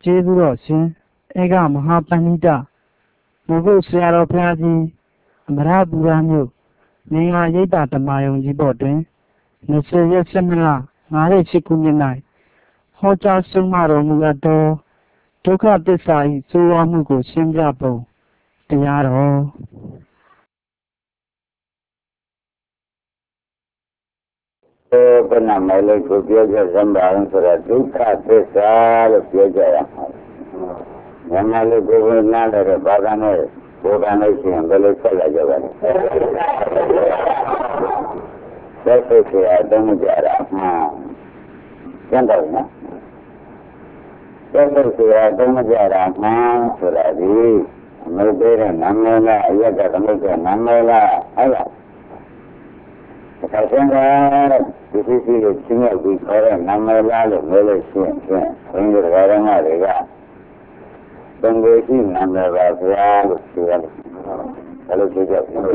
ကျေးဇူးတော်ရှင်ဧကမဟာပဏိတမိုးကုတ်ဆရာတော်ဘုရားကြီးအမရပူရမြို့မင်္ဂလာရိပ်သာဓမ္မယုံကြီးပေါ်တွင်20 ရက် 12 လ 58 ခုနှစ်၌ဟောကြားဆုံးမတော်မူအပ်သောဒုက္ခသစ္စာ၏ဆိုးဝါးမှုကိုရှင်းပြပုံတရားတော်ဘယ်နာမလဲကိုပြောကြစမ်းပါအောင်ဆိုတော့ဒုက္ခသစ္စာလို့ပြောကြရမှာ။မြန်မာလူကိုယ်နားလည်းဘာသာနဲ့ဘုရားနဲ့ရှင်ဘယ်လိုဆက်လာကြပါလဲ။သက်သက်ဆရာတုံးကြတာမှန်ကျန်တယ်နော်။သက်သက်ဆရာတုံးကြတာမှန်ဆိုတာဒီအမေတဲ့နာမည်လားအရက်ကသမုဒ္ဒနာမည်လားအဲ့ဒါဒါဆိုရင်ဒီစီစီကိုချင်းရောက်ပြီးခေါ်တဲ့နာမည်လားလို့ပြောလို့ရှိရင်ဘုန်းကြီးတော်ရမတွေကဘုံကိုရှိနာမည်ပါဗျာလို့ပြောရတယ်။ဒါလို့ပြောကြတယ်။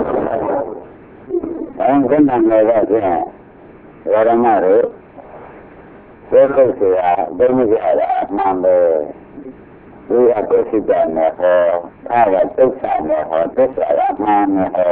အဲဒီနာမည်ကဖြင့်တော်ရမတွေသေဖို့ဆိုတာဘယ်မှာကြတာမှန်ပဲ။ဒီအကုသိတနဲ့ဟောအားကဒုက္ခနဲ့ဟောသစ္စာကမှန်နဲ့ဟော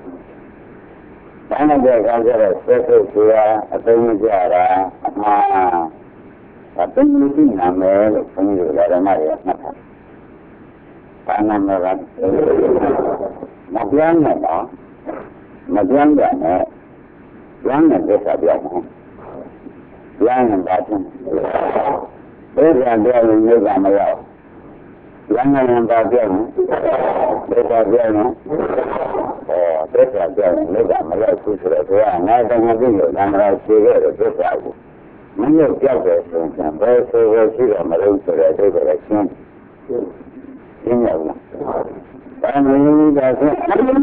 ဘာနဲ့ကြောက်ကြတဲ့ဆွေးထုတ်ဆိုတာအသုံးမကျတာအမှားအသုံးမရှိနာမယ်လို့ဘုန်းကြီးတို့ဓမ္မတွေမှတ်ထား။ဘာနာမည်ကမပြောင်းနဲ့တော့မပြောင်းကြနဲ့ပြောင်းတဲ့သစ္စာပြောင်းမယ်။ပြောင်းရင်ဘာဖြစ်လဲ။သစ္စာပြောင်းရင်နိဗ္ဗာန်မရောက်။ပြောင်းရင်ဘာပြောင်းလဲ။သစ္စာပြောင်းရင်သစ္စာကြောင့်နိဗ္ဗာန်မရောက်ဘူးဆိုတော့ဘုရားငါတမသိလို့သံဃာရှိခဲ့တဲ့သစ္စာကိုမင်းတို့ကြောက်တယ်ဆိုရင်ဘယ်ဆိုဘယ်ရှိတော့မလို့ဆိုတဲ့အတိတ်ကလည်းရှင်းရဘူးလား။ဘာမင်းဒါဆိုဓမ္မ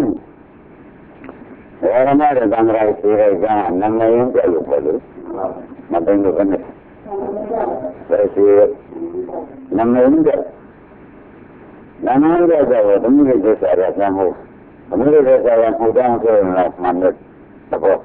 ရဲ့သံဃာရှိတဲ့ကနမယင်းပြလို့ပဲလို့မသိလို့ပဲနဲ့ဘယ်ရှိနမယင်းပြနမယင်းပြတော့ဓမ္မရဲ့သစ္စာရသံဟုတ်အမှုတွေဆက်ရပူတောင်းဆိုရင်လည်းမှန်တယ်တော့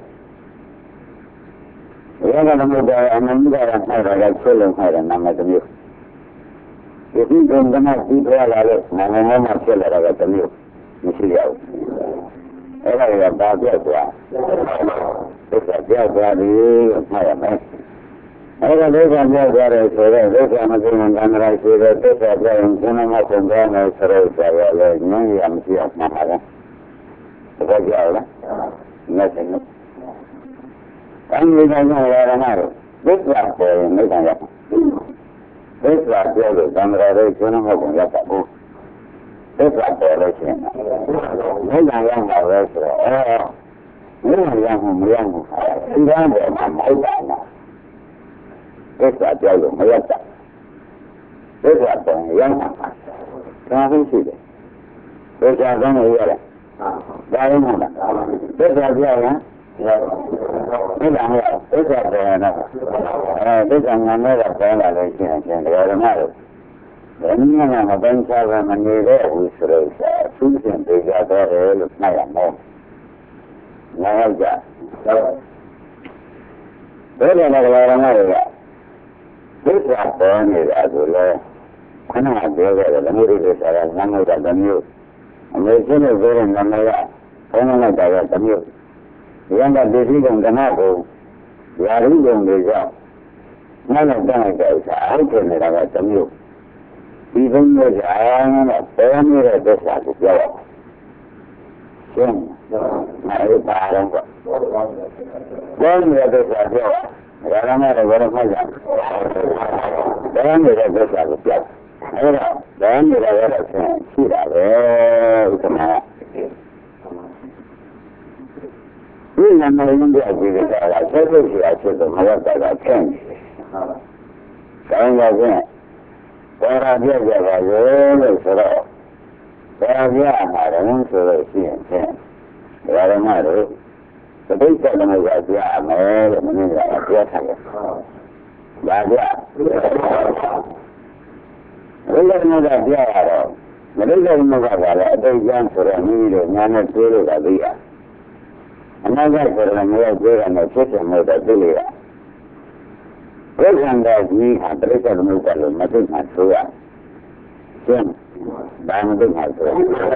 ဘယ်ကတော့မှတော့အမှန်တရားနဲ့တော့ဆက်လုံးခိုင်းတယ်နာမည်မျိုးဒီကုန်းကမှပြီးသွားလာလို့နာမည်မှဆက်လာတာကမျိုးမရှိရဘူးအဲ့ဒါကဘာပြောသွားသစ္စာပြောသွားပြီလို့မှားရမယ်အဲ့ဒါလေးကပြောသွားတယ်ဆိုတော့သစ္စာမသိရင်ကံရရှိတဲ့သစ္စာပြောရင်ဘုရားမဆုံးသွားမယ်ဆိုတော့ဆရာလည်းငြင်းရမရှိအောင်မှားပါတယ်ဘာကြောက်လဲ။နဲ့တယ်နော်။အမှန်တရားရရမှာတော့သစ္စာပေါ်ရင်နိဗ္ဗာန်ရောက်။သစ္စာပြောလို့သံဃာတွေကျွမ်းမဟုတ်ရောက်တာဘူး။သစ္စာပေါ်လို့ရှိရင်နိဗ္ဗာန်ရောက်မှာပဲဆိုတော့နိဗ္ဗာန်ရောက်မှုမရောက်ဘူး။ဒီကံပေါ်မှာမဟုတ်ပါဘူး။သစ္စာပြောလို့မရောက်တာ။သစ္စာပေါ်ရင်ရောက်မှာ။ဒါပဲရှိတယ်။သစ္စာကောင်းလို့ရတယ်။ဒါလည်းမဟုတ်လားသစ္စာပြောရင်သစ္စာမရသစ္စာပေါ်ရင်တော့သစ္စာငါနဲ့ကပေါ်လာလို့ရှိရင်တရားဓမ္မတို့ဘယ်နည်းမှမပိုင်းခြားဘဲမနေတဲ့ဘူးဆိုတော့သူ့ရှင်ဒေကြတော့တယ်လို့မှတ်ရမယ်ငါရောက်ကြဘယ်လိုလဲတရားဓမ္မတွေကသစ္စာပေါ်နေတာဆိုလဲခဏပြောခဲ့တယ်သမုဒ္ဒိသစ္စာကငါငုတ်တာတစ်မျိုးအမေချင်းနဲ့ပြောတဲ့နာမည်ကဘုန်းတော်ကတမျိုးဒီကပစ္စည်းကုံဓမ္မကုံယာရုကုံတွေကြောင့်ငါ့နဲ့တန်းတဲ့ဥစ္စာအဲ့ဒီနေတာကတမျိုးဒီဘုန်းတော်ကအားနဲ့ပေါ်နေတဲ့သစ္စာကိုပြောရရှင်းမရပါတော့ဘူးပေါ်နေတဲ့သစ္စာပြောရရမယ်တော့ဘယ်လိုမှမရဘူးပေါ်နေတဲ့သစ္စာကိုပြောအဲ့ဒါဒါနဲ့ရရတဲ့ရှိတာပဲဥက္ကမဒီနာမည်ရင်းပြကြည့်ကြတာဆက်လို့ရှိရဖြစ်တော့မရတာကဆင်းတယ်။ဒါကြောင့်ဘာသာပြကြပါရောလို့ဆိုတော့ဘာသာပြမှာတော့ဆိုလို့ရှိရင်ဖြင့်ဒါရမတို့သတိသက်သမုဒ္ဒရာပြရမယ်လို့မင်းကပြောထားတယ်။ဒါပြဘယ်လိုမှပြရတော့မလိမ့်တဲ့ဘုရားကလည်းအတိတ်ကဆိုတော့မိမိတို့ညာနဲ့တွေးလို့ကသိရအနာဂတ်ဆိုတော့မရောက်သေးတာနဲ့ဖြစ်တယ်မဟုတ်တော့သိလို့ရဘကိုယ်ခန္ဓာကြီးဟာပြိဿသမုပ္ပါလို့မသိမှဆိုရရှင်းဘာမသိမှဆို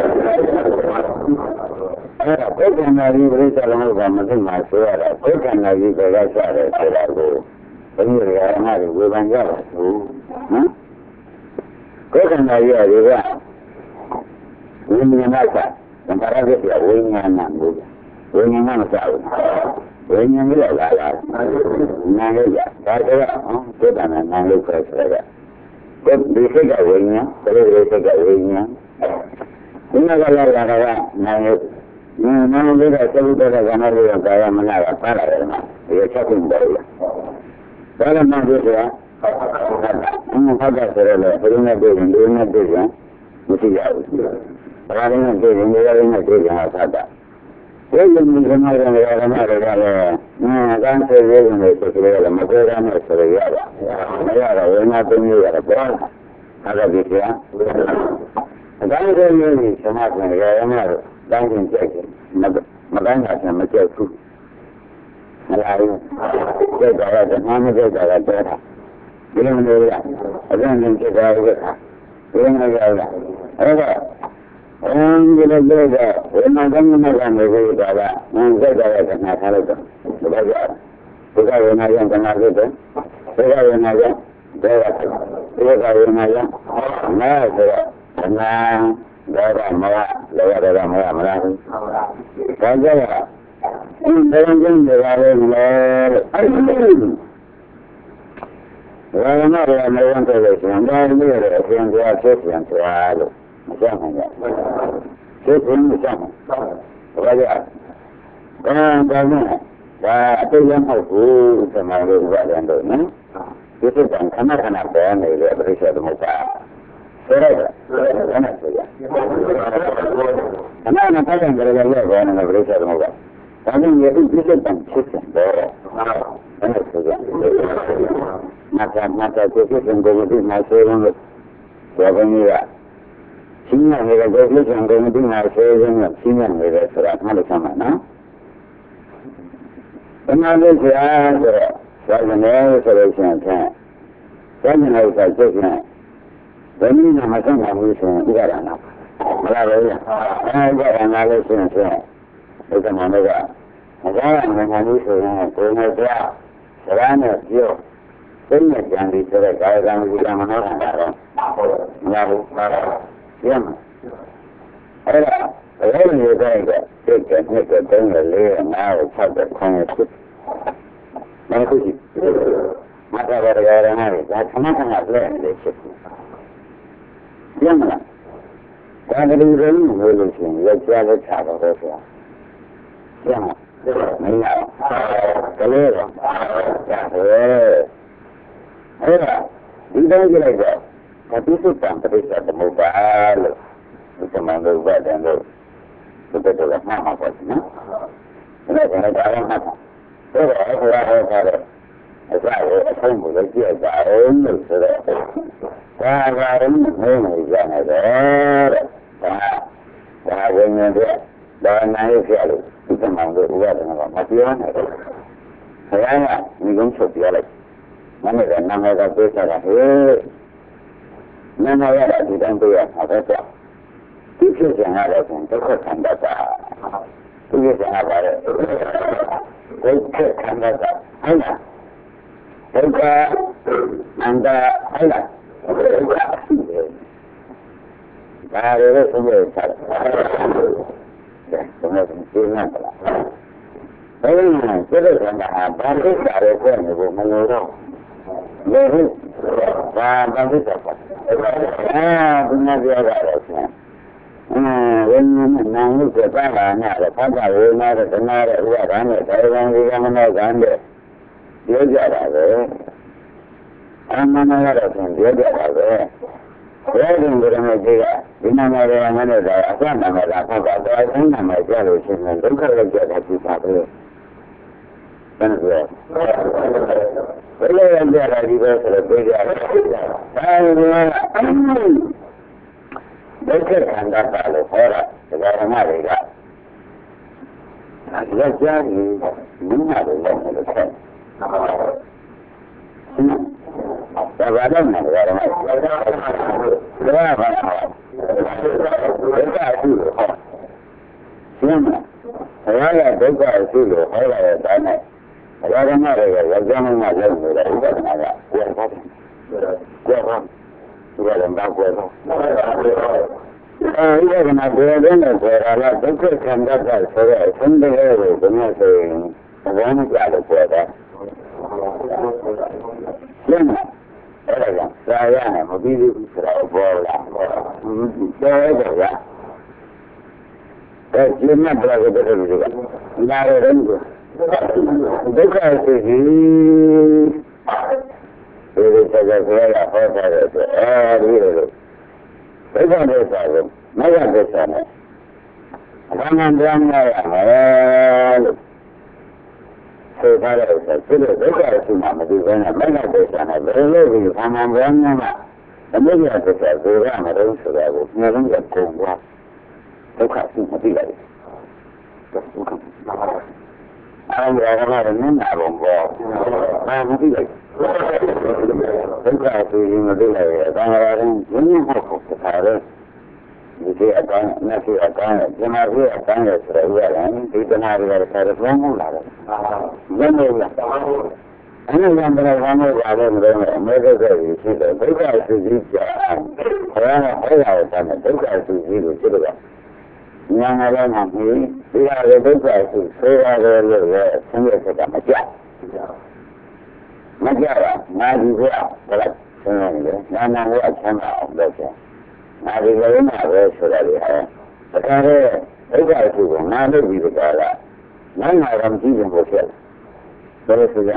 အဲ့ဒါကိုယ်ခန္ဓာကြီးပြိဿသမုပ္ပါမသိမှဆိုရတာကိုယ်ခန္ဓာကြီးကစားရတယ်ဆိုတာကိုဘယ်လိုရမှာလဲဝေဖန်ကြပါဘူးနော်ကိုယ်ခန္ဓာကြီးတွေကဝိညာဏကသံဃာရပြဝိညာဏကိုဝိညာဏမစားဘူးဝိညာဉ်လေးလာလာနာလေးကဒါကသုတ္တနာနာလေးခေါ်ဆိုတာကဒီစိတ်ကဝိညာဉ်ဒီလိုစိတ်ကဝိညာဉ်ဒီမှာကလည်းလာတာကနာလေးနာလေးကသုတ္တကကနာလေးကကာယမနာကပါလာတယ်မှာဒီချက်ကုန်တယ်ဒါလည်းမှပြောတာဟုတ်ကဲ့ဆိုတော့ဘယ်လိုနဲ့တွေ့ရင်ဒီနဲ့တွေ့ရင်မရှိရဘူးဘာလို့လဲတွေ့ရင်ဒီလိုနဲ့တွေ့ရင်ဟာသတ်ဒီလိုမျိုးကမှလည်းလည်းကလည်းကန်းစေရေးနေဆိုကြတယ်မပြောရနဲ့ဆိုရတာမရတော့ဝိညာဉ်သုံးမျိုးရတယ်ပေါ့အဲ့ဒါဒီကအဲဒါလည်းမျိုးစမတ်နဲ့ရရမှာတိုင်းချင်းကြိုက်တယ်မတိုင်းတာမကြိုက်ဘူးမလာဘူးကြိုက်တာကမှမကြိုက်တာကတော့ဒီလိုမျိုးရအရင်ကကြိုက်တာကဒီလိုမျိုးရအဲ့ဒါဒီလိုမျိုးကဝိညာဉ်ကနေကနေပြီးတော့မင်းစိတ်တော်ရဲ့ခဏထားလိုက်တော့ဒါကြောင့်ဒီကဝိညာဉ်ကနာဖြစ်တယ်ဒီကဝိညာဉ်ကဒေဝဒီကဝိညာဉ်ကနာဆိုတော့နာဒေဝမရလောရဒေဝမရမလားဒါကြောင့်ဒီတိုင်းကျင်းနေပါလေလို့အဲ့ဒီဝိညာဉ်ကမဝင်တဲ့ဆိုရင်ဒါမျိုးရဲ့အပြင်ပြချက်ပြန်သွားလို့မကြမ်းဘူး။ဒီကုန်းမကြမ်းဘူး။ဘာလဲ။ဒါနဲ့ဒါအတူရမဟုတ်ဘူးဒီမှာလို့ပြောတယ်တော့နော်။ဒီစိတ်ကခဏခဏပေါ်နေတယ်ပြိဿသမုပ္ပါ။ဆိုတော့ခဏဆိုရ။ခဏနဲ့ပတ်တယ်ကြရတဲ့ဘောနဲ့ပြိဿသမုပ္ပါ။ဒါနဲ့ဒီစိတ်ကဖြစ်တယ်တော့ခဏဆိုရ။မကကိုဖြစ်တဲ့ကိုယ်ကမှဆိုရင်ဘောကကြီးကရှင်းနေတဲ့ကိုယ်ဖြစ်တဲ့ကိုယ်ကမှဆိုရင်ရှင်းနေတဲ့ဆိုတာမှလို့ဆမ်းမှာနော်။ဘယ်မှာလဲဆရာဆိုတော့သာမဏေဆိုလို့ရှိရင်သာမဏေကစိတ်နဲ့ဘယ်နည်းမှမဆမ်းနိုင်ဘူးဆိုရင်ဥပါဒနာမလားပဲ။ဥပါဒနာလို့ရှိရင်ဒီကမှာတော့မကြောက်ရနိုင်ဘူးဆိုရင်ကိုယ်နဲ့ကြားစကားနဲ့ပြောသိနေကြတယ်ဆိုတော့ကာယကံဝိကံမနောကံတော့မရဘူး။ကျမ်းအဲ့ဒါဘယ်လိုလဲတဲ့စိတ်ကနှစ်ကတုံးလေးငါ့ကိုဖတ်တဲ့ခေါင်းကိုမဟုတ်ဘူးမတော်ရရရနာဒါခဏခဏပြန်နေချစ်ကျမ်းလားဒါကလေးတွေလို့လို့ရှိရင်ရောက်ကြတဲ့ခြားတော့ဆိုတာကျမ်းမင်းလားကလေးတော့ဒါပဲအဲ့ဒါဒီတိုင်းကြလိုက်တော့ဒီစုတံပရိစ္ဆေသမုပ္ပါလို့ဒီမှာလို့ဗတ်တယ်လို့ဒီတော့လည်းမှားမှာပေါ့နော်။ဒါကလည်းဒါလည်းမှားတာ။ဒါတော့ဟိုလာဟောတာလေအစားကိုအဆုံးကိုလည်းကြည့်ကြအောင်လို့ဆိုတော့ဒါကလည်းမင်းကိုရနေတယ်တဲ့။ဒါဝိညာဉ်တွေဒါနိုင်ရဖြစ်လို့ဒီမှာလို့ဥပဒေကမပြောနိုင်ဘူး။ဆရာကဒီကုန်းချုပ်ပြလိုက်။မနေ့ကနာမည်ကပြောချတာဟဲ့နာမည်ရတာဒီတိုင်းပြောရတာပဲကြောက်ဒီဖြစ်ကြရတော့ဒုက္ခခန္ဓာကဒီဖြစ်ကြရပါတယ်ဒုက္ခခန္ဓာကဟုတ်လားဒုက္ခအန္တဟုတ်လားဒုက္ခဒါရယ်ဆုံးရတာဒါဆိုတော့ဒီနာကလားအဲဒီမှာစိတ်ခန္ဓာဟာဘာဖြစ်ကြရဲခွင့်နေဖို့မလိုတော့လေဟုတ်ဘာဖြစ်ကြပါဒီမှာပြောရတော့ဆင်းဝိညာဉ်နဲ့နာမ်လို့ပြောတာနဲ့ဖတ်တာဝိညာဉ်နဲ့ဓမ္မရဲ့ဥပါဒနဲ့ဒါရံဒီကမနောကံတဲ့ပြောကြတာပဲအမှန်တရားတော့ပြောကြတာပဲဘယ်လိုလဲမသိကဒီနာမရယ်မနဲ့ဒါအစနာမလားဖတ်တာဒါအစနာမကြလို့ရှိရင်ဒုက္ခရောက်ကြတာဖြစ်ပါပဲဘယ်လိုလဲဘယ်လိုလဲကြတာဒီပဲဆိုတော့ပြောကြတယ်ဒုက္ခခန္ဓာပါလို့ဟောတာဒါကဓမ္မတွေကလက်ကြားကြီးမြင်ရတယ်လို့ဆိုတယ်ဘာလို့လဲဘာလို့လဲဘာမှမဟုတ်ဒုက္ခရှိလို့ဟောရှင်းမလားဘုရားကဒုက္ခရှိလို့ဟောလာတဲ့တိုင်းနဲ့ဘုရားကမှလည်းရကြမ်းမှလည်းလုပ်နေတာဥပဒနာကကိုယ်ဟုတ်ကိုယ်ဟုတ်ဒီကလည်းတော့ကိုယ်ဟုတ်အဲဒီကမှကိုယ်တဲ့နဲ့ဆိုတာကဒုက္ခခံတတ်တာဆိုတော့ဆင်းရဲကိုဘယ်နဲ့ဆိုရင်ဘာမှမကြလို့ပြောတာရှင်းမလားအဲ့ဒါကသာရနဲ့မပြီးဘူးဆိုတော့ဘောလာတော်ရတယ်ဗျာအဲ့ဒီမှာတော့ဘယ်လိုလုပ်လဲနားရတယ်ကိုဒုက္ခရှိပြီဒီစကားပြောရဟောတာတဲ့အဲဒီလိုဒုက္ခဒုက္ခကိုမရဒုက္ခနဲ့ဘာမှမပြောင်းရရမယ်လို့ဆိုထားတဲ့ဥစ္စာသူတို့ဒုက္ခရှိမှမသိဘဲနဲ့မရဒုက္ခနဲ့ဘယ်လိုလုပ်ပြီးဘာမှမပြောင်းရမှာအမှုရဒုက္ခဆိုရမှာတော့ဆိုတာကိုနှလုံးကကုန်သွားဒုက္ခရှိမသိလိုက်ဒုက္ခအဲ့ဒါကလည်းနည်းနာပုံပေါ်ဘာမသိလိုက်ဒုက္ခဆိုရင်မသိလိုက်ရဲ့အတန်ရာရင်ရင်းနှီးဖို့တခါလဲဒီကအတိုင်းနဲ့ဒီအတိုင်းဇနာကြီးအတိုင်းရဲ့ဆိုရရင်ဒီတနာတွေကတခါတော့ဘုံမှုလာတယ်ဘယ်လိုလဲအဲ့ဒီကံတရားဘာလို့လာလဲမလို့အမေကကြီးရှိတယ်ဒုက္ခစုကြီးကြာဘုရားကအဲ့ဒါကိုတမ်းဒုက္ခစုကြီးကိုသိတော့ညာငါလည်းမပြီးဒီဟာလည်းဒုက္ခစုဆိုရတယ်လို့ပဲဆင်းရဲချက်ကမကြမကြတာနာဒီကဘယ်လိုဆင်းရဲလဲနာနာကိုအချမ်းသာအောင်လုပ်တယ်နာဒီကလည်းနာပဲဆိုရတယ်ဟဲ့ဒါကြတဲ့ဒုက္ခစုကိုနာလို့ပြီးတော့ကနာနာကမကြည့်ရင်ကိုဖြစ်တယ်ဘယ်လိုဆိုကြ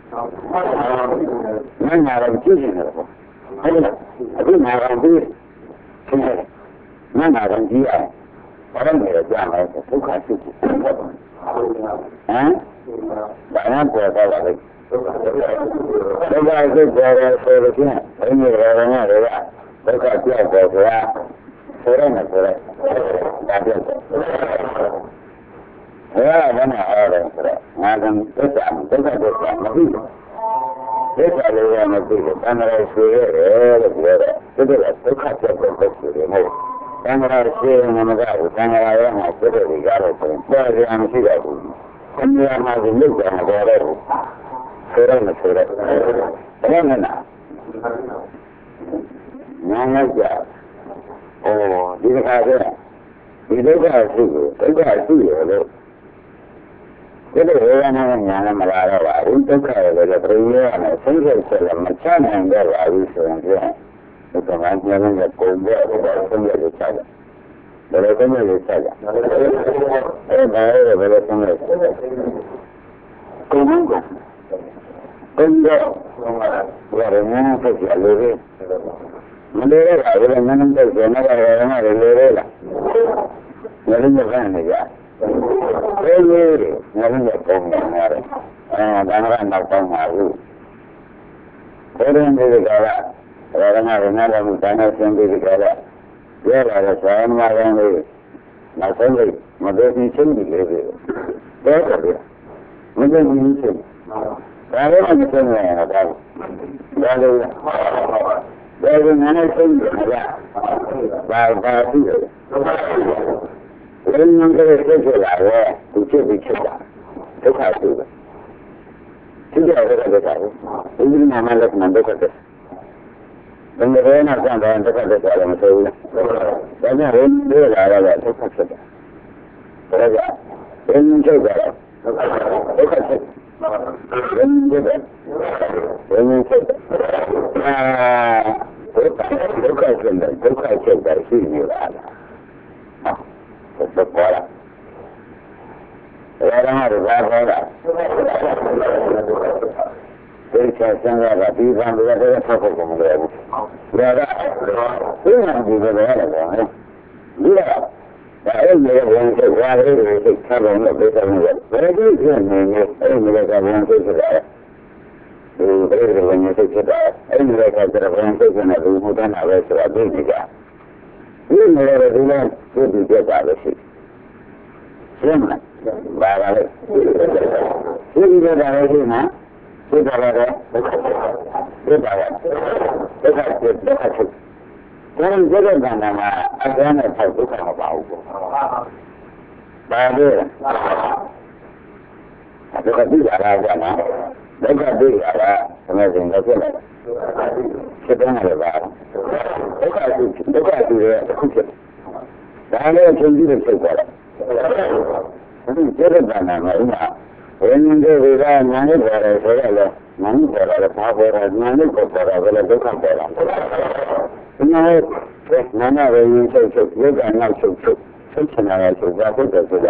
နာနာကကြည့်ရင်တော့ဟုတ်လားအခုနာကပြီးဆင်းရဲနာနာကကြည့်ရဘာလို့လဲကြာမယ်ဒုက္ခရှိတယ်ဟမ်ဘာမှပေါ်တော့လာတယ်ဒုက္ခရှိတယ်ဆိုလို့ရှိရင်ဘယ်လိုလဲတော့ဒုက္ခကြောက်ပေါ်ဆိုတာဆိုရမယ်ဆိုတော့ဒါပြောတယ်ဘယ်ကမှအားတယ်ဆိုတော့ငါကဒုက္ခမသိဘူးဒုက္ခလေးကမသိဘူးတဏှာဆွေရတယ်လို့ပြောတယ်ဒုက္ခကြောက်ပေါ်ဆိုတယ်မဟုတ်သံဃာရှိနေမှာကသံဃာရောမှာဖြစ်တဲ့ဒီကားလို့ဆိုရင်ပေါ်ရအောင်ရှိတယ်ဘူး။ဆင်းရဲမှာကိုလုတ်တယ်မပေါ်တော့ဘူး။ဆိုတော့မဆိုတော့ဘယ်နဲ့နာ။ညာလိုက်ကြ။ဒီတစ်ခါကျဒီဒုက္ခရှိကိုဒုက္ခရှိရလို့ဒီလိုရဟနာညာနဲ့မလာတော့ပါဘူး။ဒုက္ခရလည်းပြင်းရမယ်ဆင်းရဲချက်လည်းမချနိုင်တော့ပါဘူးဆိုရင်ဒီကမှကျန်တဲ့ပုံပေါ်တော့ဆင်းရဲလို့ချက်တယ် ဘယ်လိုဆင်းရဲလို့ချက်ကြအဲ့ဒါဘယ်လိုဆင်းရဲကိုယ်ကဘယ်တော့ဘယ်လိုမျိုးဖြစ်ကြလို့မလဲရတာဘယ်လိုမျိုးဖြစ်ကြနေကြတယ်မလဲလေလားငါလည်းမခံနိုင်ကြဘယ်လိုလဲငါလည်းပုံနေရတယ်ဒါကနောက်ပေါင်းပါဘူးဘယ်လိုမျိုးကြလဲဒါကငါလည်းငါလည်းဒါနဲ့ဆင်းပြီးကြတယ်ပြောလာတဲ့ဆောင်းမကောင်းလေးနောက်ဆုံးလေးမသိချင်းချင်းပြီးလေးပဲတော့တယ်မသိချင်းချင်းဒါလည်းမသိနေရတာဒါလည်းဒါကငါနဲ့ချင်းနေတာဘာပြီးလဲဘယ်နည်းနဲ့ဖြစ်လာလဲသူဖြစ်ပြီးဖြစ်တာဒုက္ခသူပဲသူကြောင့်လည်းဒုက္ခဘူးဒီမှာမှလည်းဒုက္ခတယ်ဘယ်လိုလဲနာကြတယ်ဒုက္ခသက်သာလည်းမသိဘူးလားဒါကြောင့်ဒီလာရတာဒုက္ခသက်သာဒါကြောင့်ဘယ်နည်းချုပ်တာဒုက္ခသက်ဘယ်နည်းချုပ်တာဘယ်နည်းချုပ်ဒုက္ခသက်သာဒုက္ခချုပ်တာရှိနေလားဟုတ်ပါလားဒါတော့ဘာခေါ်တာဒီချက်စံကဒီဘံတွေကတည်းကဖတ်ဖို့မလွယ်ဘူး။ဒါကသိနေပြီပဲလေ။ဒီကအဲ့ဒီဝင်ချက်ဝါလေးတွေသိထားတယ်လို့ပြောတယ်။ဘယ်လိုဖြစ်နေလဲအဲ့ဒီကဝင်ချက်ဆိုတာ။ဒီဘယ်လိုဝင်ချက်ဆိုတာအဲ့ဒီကဝင်ချက်ကနေဘုမှုတန်းတာပဲဆိုတာသိနေကြ။ဒီလိုလေဒီလိုသိကြတာပဲရှိ။ရှင်းမလား။ဘာပါလဲ။ဒီလိုတာလည်းရှိနော်။သိကြတယ်ဖြစ်ပါရဲ့ဒုက္ခဖြစ်ဒုက္ခချုပ်ဒါနဲ့ဒီကံနာမှာအကျဉ်းနဲ့ထောက်ဒုက္ခမပါဘူးပေါ့ပါလေဒုက္ခပြီးလာကြမှာဒုက္ခပြီးလာတာသမယ်စဉ်တော့ဖြစ်လာဖြစ်တယ်လေပါဒုက္ခပြီးရဲ့အခုဖြစ်ဒါလည်းအချင်းကြီးတွေဖြစ်သွားတယ်ဒီကံနာမှာဥမာဝိညာဉ်တွေကညာနဲ့ပေါ်တယ်ဆိုရလဲညာနဲ့ပေါ်တယ်ဘာပေါ်တယ်ညာနဲ့ပေါ်တယ်ဘယ်လိုဒုက္ခပေါ်တာညာနဲ့နာနာဝိညာဉ်ချုပ်ချုပ်ယောဂနောက်ချုပ်ချုပ်ဆက်ချင်တာချုပ်ပါဖို့တယ်ဆိုတာ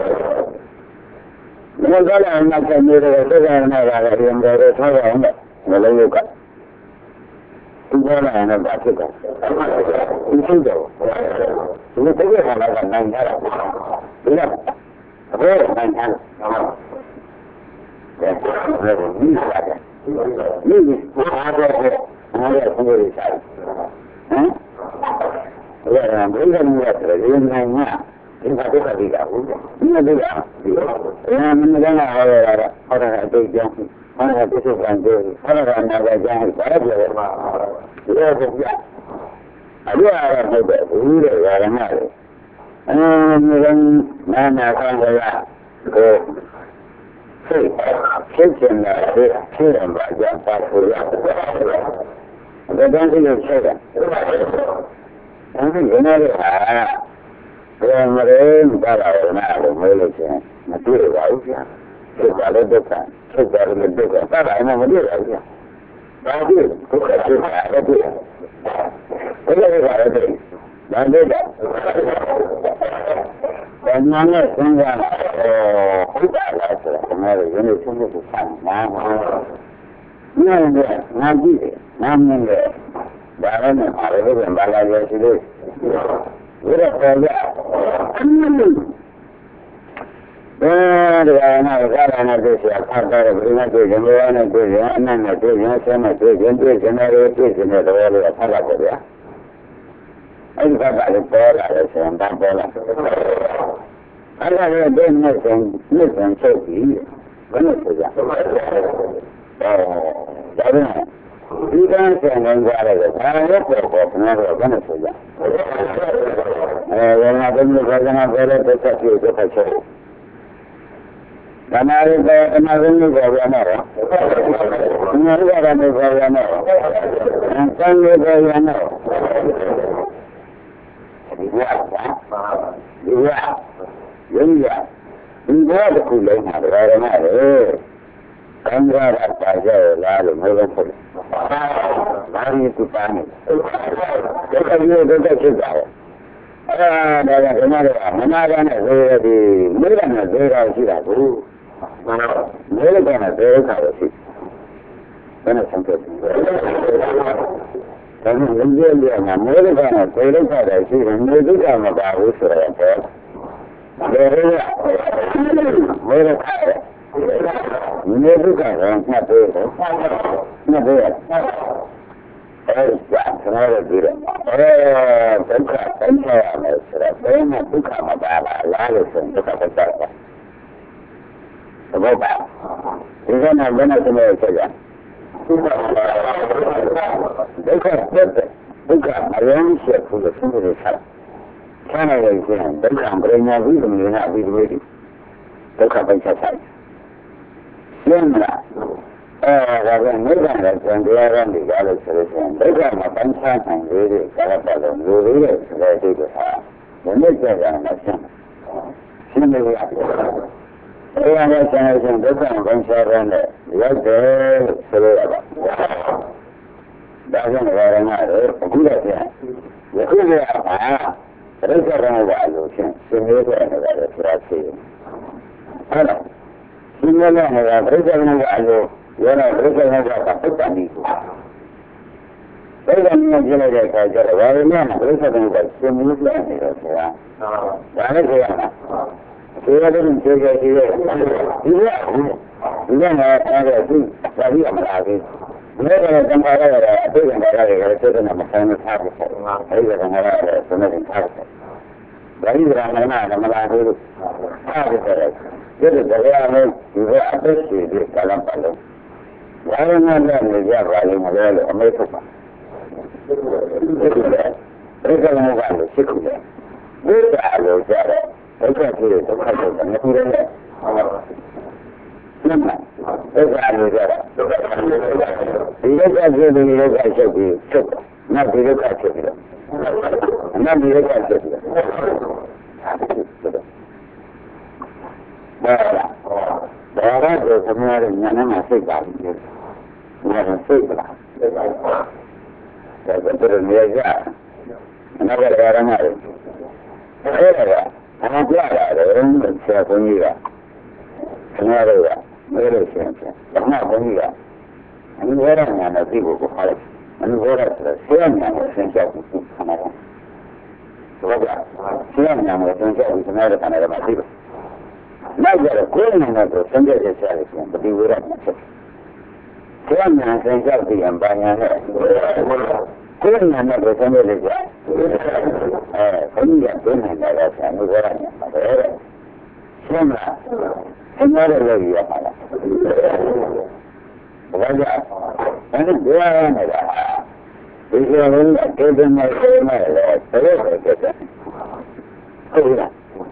ဒီကလည်းနောက်ကနေတော့ဒုက္ခနာတာလည်းရင်တော်ထားရအောင်မလုံးယောဂဒီကလည်းလည်းဘာဖြစ်တာဒီချုပ်တော့ဒီဒုက္ခနာကနိုင်ရတာဒီကဘယ်နိုင်တာဒီစားတယ်ဒီဘာတော့ဘာလဲဘယ်လိုစားဟမ်ဘယ်လိုဘယ်လိုလဲဒီနိုင်မှာဒီဘာတော့ဒီကဘူးဒီမဒီကမင်းကလည်းဟောရတာဟောတာအတူကြောင်းဟောတာပြည့်စုံတယ်ဟောတာနာကြကြောင်းဘာလဲပြောမှာဒီတော့ပြအဲ့ဒါဟုတ်တယ်ဘူးတဲ့ရဟန်းတွေနာနာခံရကိုဖြစ်ချင်တာဖြစ်ရမှာကြောင့်ပါဖို့ရတယ်။ဒါတန်းစီလို့ဖြစ်တယ်။အဲဒီကနေဟာဘယ်မှာလဲဘာလာနာလို့မေးလို့ချင်းမတွေ့ပါဘူးဗျာ။ဖြစ်တာလည်းဒုက္ခဖြစ်တာလည်းဒုက္ခတာလည်းမတွေ့ပါဘူးဗျာ။ဒါကြည့်ဒုက္ခဖြစ်တာလည်းတွေ့တယ်။ဘယ်လိုလဲဒါတွေ့ဒါတွေ့တာ။ဘာမှလည်းစဉ်းစားဟုတ်ပါလားဆိုတော့ငါတို့ရင်းနေဆုံးဖြတ်ဆန်းမှာငါလည်းငါကြည့်တယ်ငါမြင်တယ်ဒါလည်းမအားလို့ဘာလာရရှိလို့ဒီတော့ပေါ်ရဒါနာကလည်းတွေ့ရဖတ်တယ်ဘယ်မှာတွေ့ကြမလဲနဲ့တွေ့ရအနန္တတွေ့ရဆင်းမတွေ့ရင်တွေ့ကြတယ်တွေ့ကြတယ်တော့လည်းဖတ်ရတယ်ဗျာအဲ့ဒီကလည်းပေါ်လာတယ်ဆိုရင်ပေါ်လာအဲ့ဒါလည်းဒီနေ့ချုပ်ပြီးဘယ်လိုဆိုကြဒါလည်းဒီကံဆိုင်နေကြတယ်ဒါလည်းပေါ်ခဏတော့ဘယ်လိုဆိုကြဝေဒနာသုံးမျိုးကနာပေါ်တဲ့သက်သက်ဖြစ်သက်ချက်ဒါနာရီကအနာရင်းကိုပြောရမှာပါ။ငါတို့ကတော့ပြောရမှာပါ။ဆံရပြောရမှာပါ။ဒီကရင်းရဒီဘာတခုလုံးမှာဒါရမလေကံကြတာပါကြလားလို့ပြောလို့ဖြစ်တယ်။ဘာလို့သူပန်းနေ။ဒါကလည်းတော့ဖြစ်တာ။အဲ့ဒါကကျွန်တော်ကမနာကနဲ့ဝေဒီမိရနဲ့ဝေတော့ရှိတာဘူး။မဲလည်းကနဲ့ဝေခါလို့ရှိဘယ်နဲ့ဆုံးဖြတ်လဲ။ဒါနဲ့လည်းကြည့်ရမှာမဲလည်းကနဲ့ဝေလို့ခါတယ်ရှိတယ်မြေဒုက္ခမပါဘူးဆိုတော့ဘယ်လိုလဲ။မဲလည်းခါတယ်။မြေဒုက္ခကငှက်သေးတယ်။ငှက်သေးတယ်။အဲ့ဒါကျွန်တော်တို့ပြောဒုက္ခတိုင်းရမယ်ဆိုတော့ဘယ်မှာဒုက္ခမပါလားလို့ဆိုဒုက္ခပတ်တာသဘောပါဒီကနေ့ဘယ်နဲ့သမီးဆက်ကြဒုက္ခဖြစ်တယ်ဒုက္ခအရင်ရှိဖို့လို့ဆုံးဖြတ်ထားဆန်းရည်ရှင်ဒုက္ခပရိညာဝိသမီးနာပြီးပြီဒုက္ခပိတ်ချက်ဆိုင်ရှင်းလားဒါကနိဗ္ဗာန်ရဲ့သံတရားရနေကြလို့ဆိုရင်ဒုက္ခမှာပန်းချနိုင်သေးတယ်ကာလပတ်လုံးလူတွေရဲ့ဆိုတဲ့စိတ်ကဟာဘယ်နဲ့ကြရမှာရှင်းနေရအဲ့ဒါနဲ့ဆံရှင်ဒုက္ခပန်းချရတဲ့ရောက်တယ်ဆိုရတာဒါကြောင့်ဘာရမလဲအခုတော့ပြန်ယခုကဒုက္ခရောပါလို့ရှင်စဉ်းနေတယ်လည်းဆိုတာသိတယ်အဲ့ဒါဒီနေ့လည်းဒုက္ခရောပါလို့ရတဲ့ဒုက္ခရောကပတ်တန်ပြီ။ဒါကလည်းကြည့်လိုက်တဲ့အခါကျတော့ဘာလို့လဲဒုက္ခရောကစဉ်းလို့ပြန်နေတော့ဆိုတာ။ဒါလည်းဆိုရမှာ။ဒီလိုမျိုးကြည့်ကြည့်ဒီကအဲ့ဒါသူသာပြီးအမှားကြီး။ဒီလိုကတံခါရရအတွေ့အကြုံရတယ်ဆိုတော့မဆိုင်မထားဘူး။အဲဒီကတံခါရရဆိုနေထားတယ်။ဒါကြီးကလည်းမလာဘူး။အားရတယ်။ဒီလိုတရားမျိုးဒီကအသက်ရှိတဲ့ကာလပတ်လုံး Why not let me get riding a little America? It's a long one, sick of it. This I will get it. I can't do it, the cousin, and the it. It's I will get it. You look at you, you look at you, not the look at you. Not the look at you. There is a mere Yanama Siga. Never Sigla. There's a bit of Niaga. Another Aramari. I'm a glad I own the Saponira. Another very simple. But not Bonira. And where I am a people who have and where I am a sense of Canada. So, I am a sense of American Aramati. Now there are queen and other Sunday service, but he would have much. Queen and Saint Jackie and Banana. Queen and other Sunday service. Queen and other and we were in Summer. Another lady of my and there I am. If you are given my oh,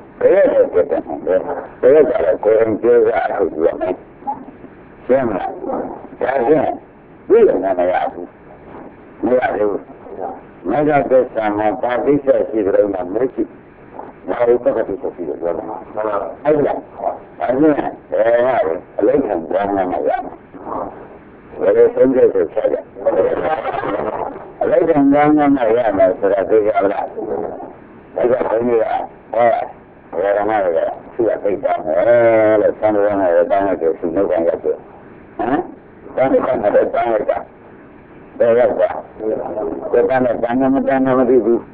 Where am I? See a big down there. Let's send one of the down there. See no one yet. Huh? Don't come at the down there. There is that. The down there, down there, do.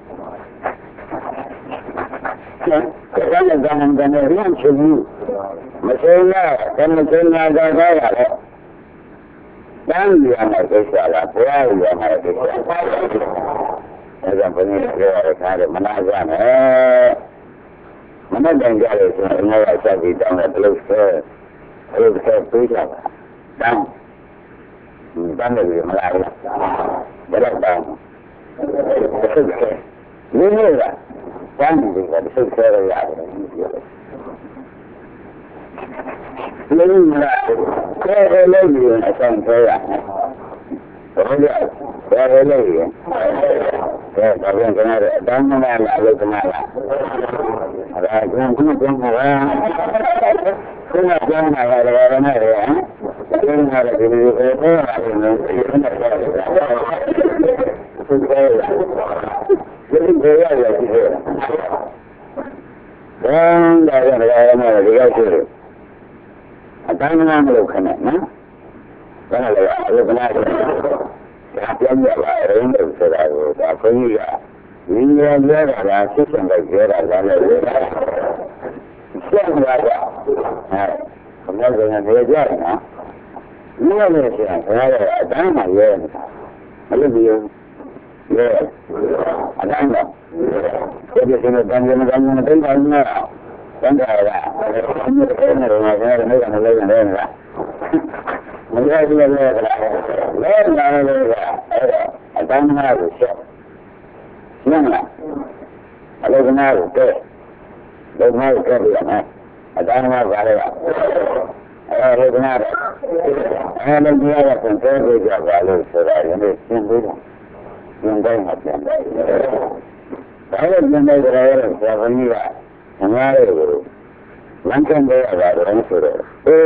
The down there, run to you. Masala, then Masala, the down you are not this, where you are not this. As I'm putting it here, kind of Manazan, Mana Bengali, I said we down at Blue Fair. Blue Fair, down. Down the Malaria. But down. The Silk Fair. We know that. Down the Silk Fair. Living where a lady in a same prayer. Where a lady. Yes, I went to down the man, I look at I don't come around. Come up down, I had a matter. I didn't have to do it. I didn't know. Then I went to the I don't know looking at me. Then I look at it. I don't know why I didn't know that I was a familiar. We are there and I sit and I get a lot of it. Something like that. I'm not going to do it now. You are going to say, I don't know yet. I love you. Yeah. I don't know. Everything is done, I don't know. Don't go around. I'm not going to live in there. I'm going to live there. I don't have a shop. No. I don't know. Don't know. I don't know. I don't know. I don't know. I don't know. I don't know. Yung day na yan. Dahil yung day na yan, sa kanila, nangyari ko, langkang day agad, ang suro.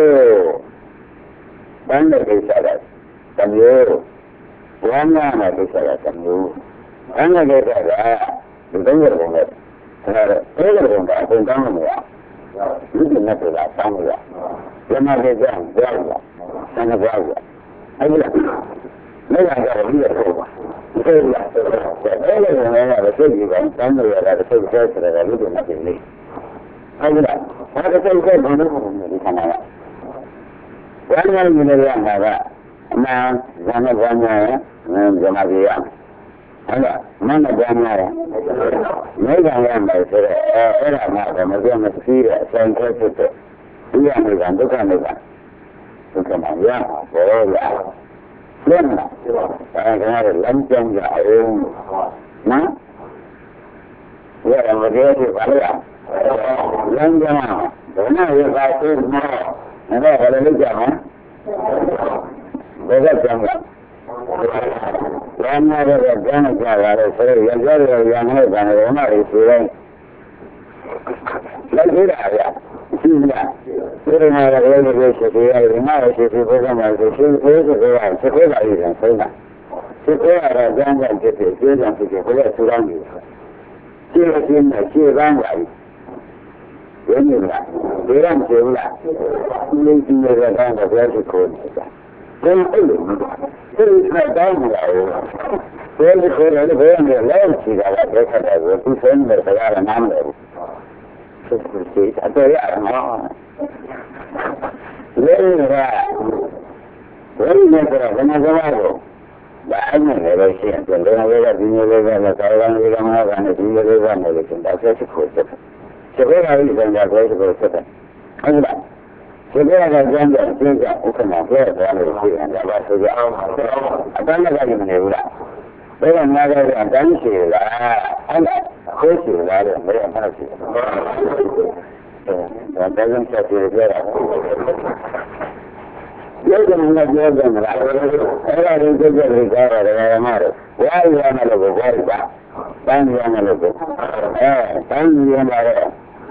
Banda kayo sagat, kamyo. Wala na kayo sagat, kamyo. Ang nagay sagat, yung tanggol kong ito. Tanggol kong ito, kung kamo niya. Hindi na sila, kamo niya. Yung mga dyan, dyan, sana dyan. Ay, wala. May nagay niya ko. Quella non era la seguita, quando era la seguita era lui una bellezza. Allora, quando sei quello non mi canava. Quando mi ne andava, ma non via. Allora, non abbiamo noi abbiamo era nata, ma abbiamo sfida, sempre tutto. Io mi vado canada. suka na yawa borola yana bayan kana da lamcan ga ayoyin na yara mace ya ce ƙwarya lamcan da na yi ba ce na da ƙwararri jama da zai canza yana da gaggana kyawa da sarai yanzu da yana da yana da surai lalle da ya sila irin na da wani zai shafi ya yi ma ya shafi ko zama da shi ko ya shafi ya shi ko da yi zan sai na shi ko ya da zangan tafe ke zan suke ko ya tura ne shi ya shi na shi zan gari yanyi na da yan ce wula yin shi ne da zan da ya shi ko ne ba don ilimi sai na damu da yau sai da ko da bayan da lafiya ga da ka da su sai da tsara nan da sì, a te no. Lei era come chiamato? Ma non era sempre, non aveva finito la tavola di camera, non si vedeva che c'è si fosse. Se vera lì sembra questo per sé. Allora, se vera la gente senza un canale, andava a studiare, a quando la rimaneva. Però non aveva anche la questo è la mia parte. Non devo sapere io non la vedo era il ricordo della mare. Guarda la guarda. Tanto la tanto la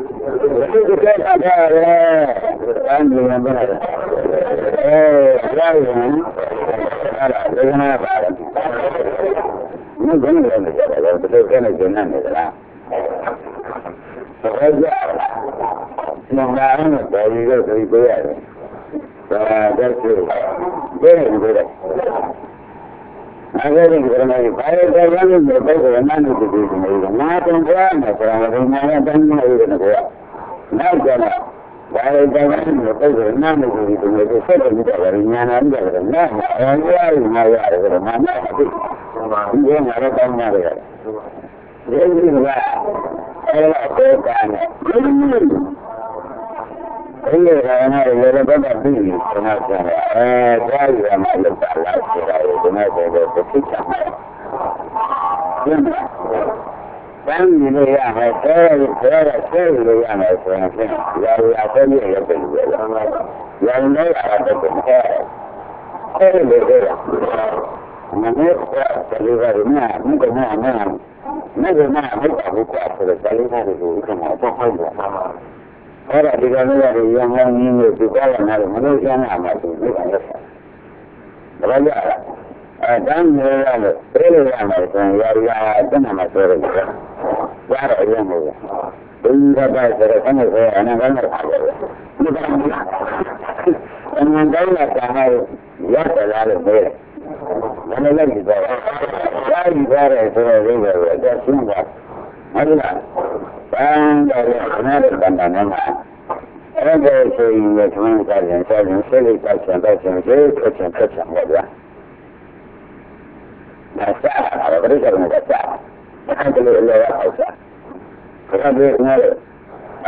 Ora di cambiare gli anni di guadagnare, ma non siamo amati, ragazzi, dammi le gambe, le gambe, sono appena matore, guarda, io non da essere come se è una grande e non devo chiamare gli altri dare bene, non è lei di fare solo libero, già singa, allora, quando è il bambino, e se in comunità non si li facciano, ma sta, la presa non è stata, anche le cose. Però deve tenere, ma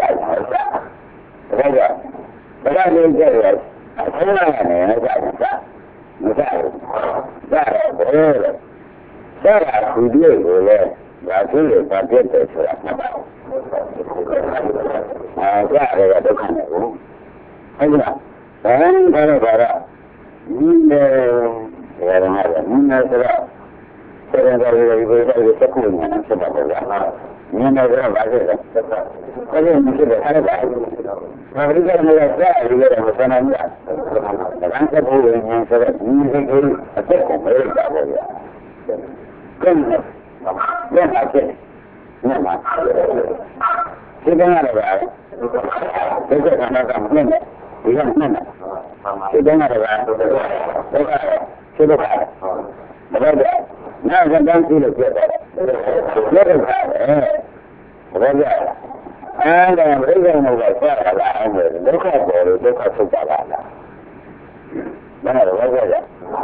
però devi dire, sarà qui dietro, la figlia fa piacere sulla mano. Guarda, la toccane, allora, farà, non sarà, per andare a rivolgere questa cugna, non si può parlare, non è vero, ma non si può fare ma perché non la sa, non sono andato, anche pure non sarà, non si può, a te come il cavolo, come, non a te, non ma, si deve arrivare, perché non è cambiato, si deve arrivare, si deve fare, guarda, no, non tanto lo chiedo, deve fare, guarda, allora, perché non vuoi fare la tocca superarla, guarda, guarda,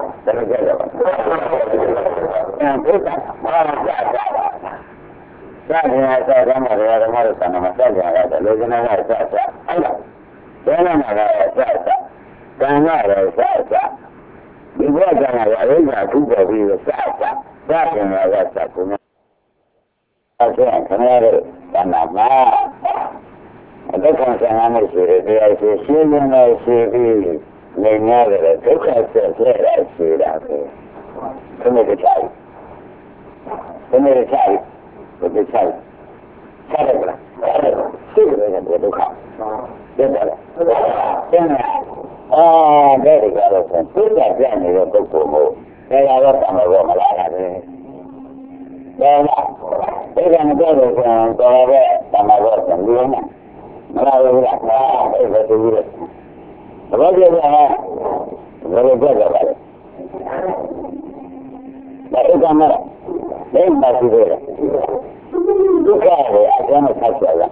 sai, la ramare stanno massaggiando, le genere allora, se non è 干那的啥啥，你不干那个人家中国这个啥啥，啥跟那个啥不能，这样可能是干那嘛。这看现在那些这些学生呢是比那年的都快40岁了，12岁，真的是差异，真的是差异，不是差异，差这个了，40多人我都看，真的了，真的啊，这个都是都在这样的一个都过后，大家都怎么过来了的？对吧？这个呢，这个是各位怎么过怎么呢？那我讲啊，这个是一个，我觉得呢，我就这个吧，那这个呢，没嘛是对的，不干的，真的太小了，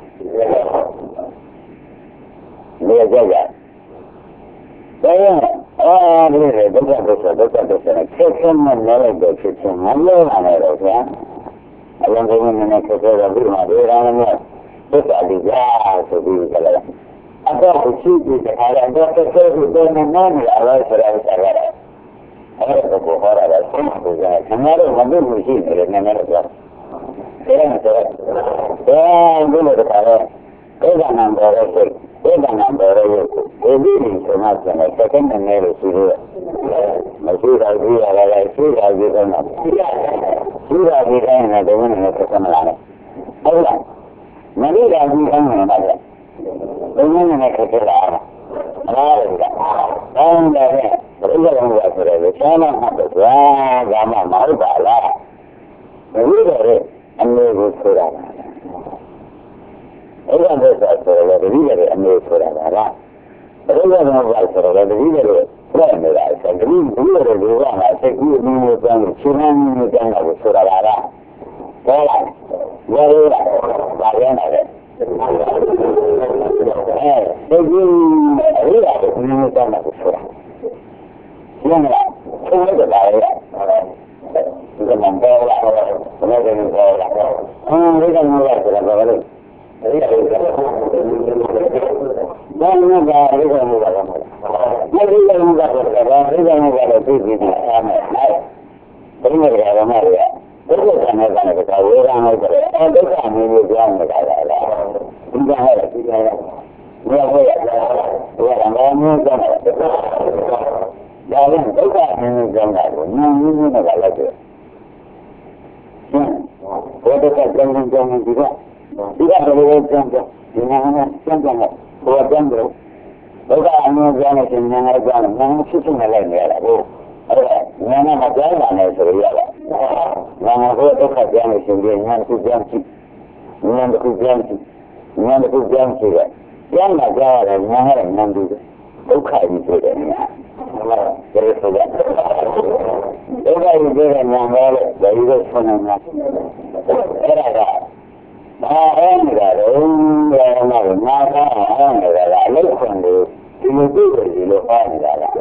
没有这个，所以啊，这个都干不是，都干不是，吃嘛那个吃，我没嘛那个钱，我跟你们那吃的为嘛这样呢？这个里边是这个了，这不去的话，这是都能拿你来出来下来了，这不好了，这个现在我们不去的，那个这样子，这个的话呢，这个能得的是，这个能得的有，这里什么什么，这根本没有去的，没去到去来，去到去的呢，去到去的呢，这个呢是怎么来的？好了。那这个你看明白的，我们那可知道了，这个，当然呢，这个人我说的，前两天不是咱们买到了，这个人没有出来了，这个是说的，这个人没有出来了，这个人我说的，这个人来没来，这个人就忘了，这个你讲，其他你讲的出来了。来了，我有了，哪边来的？哎，这个回来的，你们讲的不出来。行了，出来就来了。这个蛮高了，那个高了。这个我来这个高了。那个我来了。那个我来了，最近的他们来，真的来了那个。这个看那个他为啥那个？都看你就讲那个来了，你讲来了，你讲来了，我让他们讲了，要人都看你讲来了，你那个来着，我都在讲几个，一个这个讲，今天讲了，我讲的，都看你讲了，今天还讲了，那事情还来没了不？你看那讲完了是不是了？然后说都快讲了，兄弟，你看都讲起，你看都讲起，你看都讲起了，讲了讲了，你看还能读的，都快一岁了，你看，这个是的，都快一岁了，两个了，有一个出能啊，这个，那那个那个拿上那个来累困的。这个就花你来了，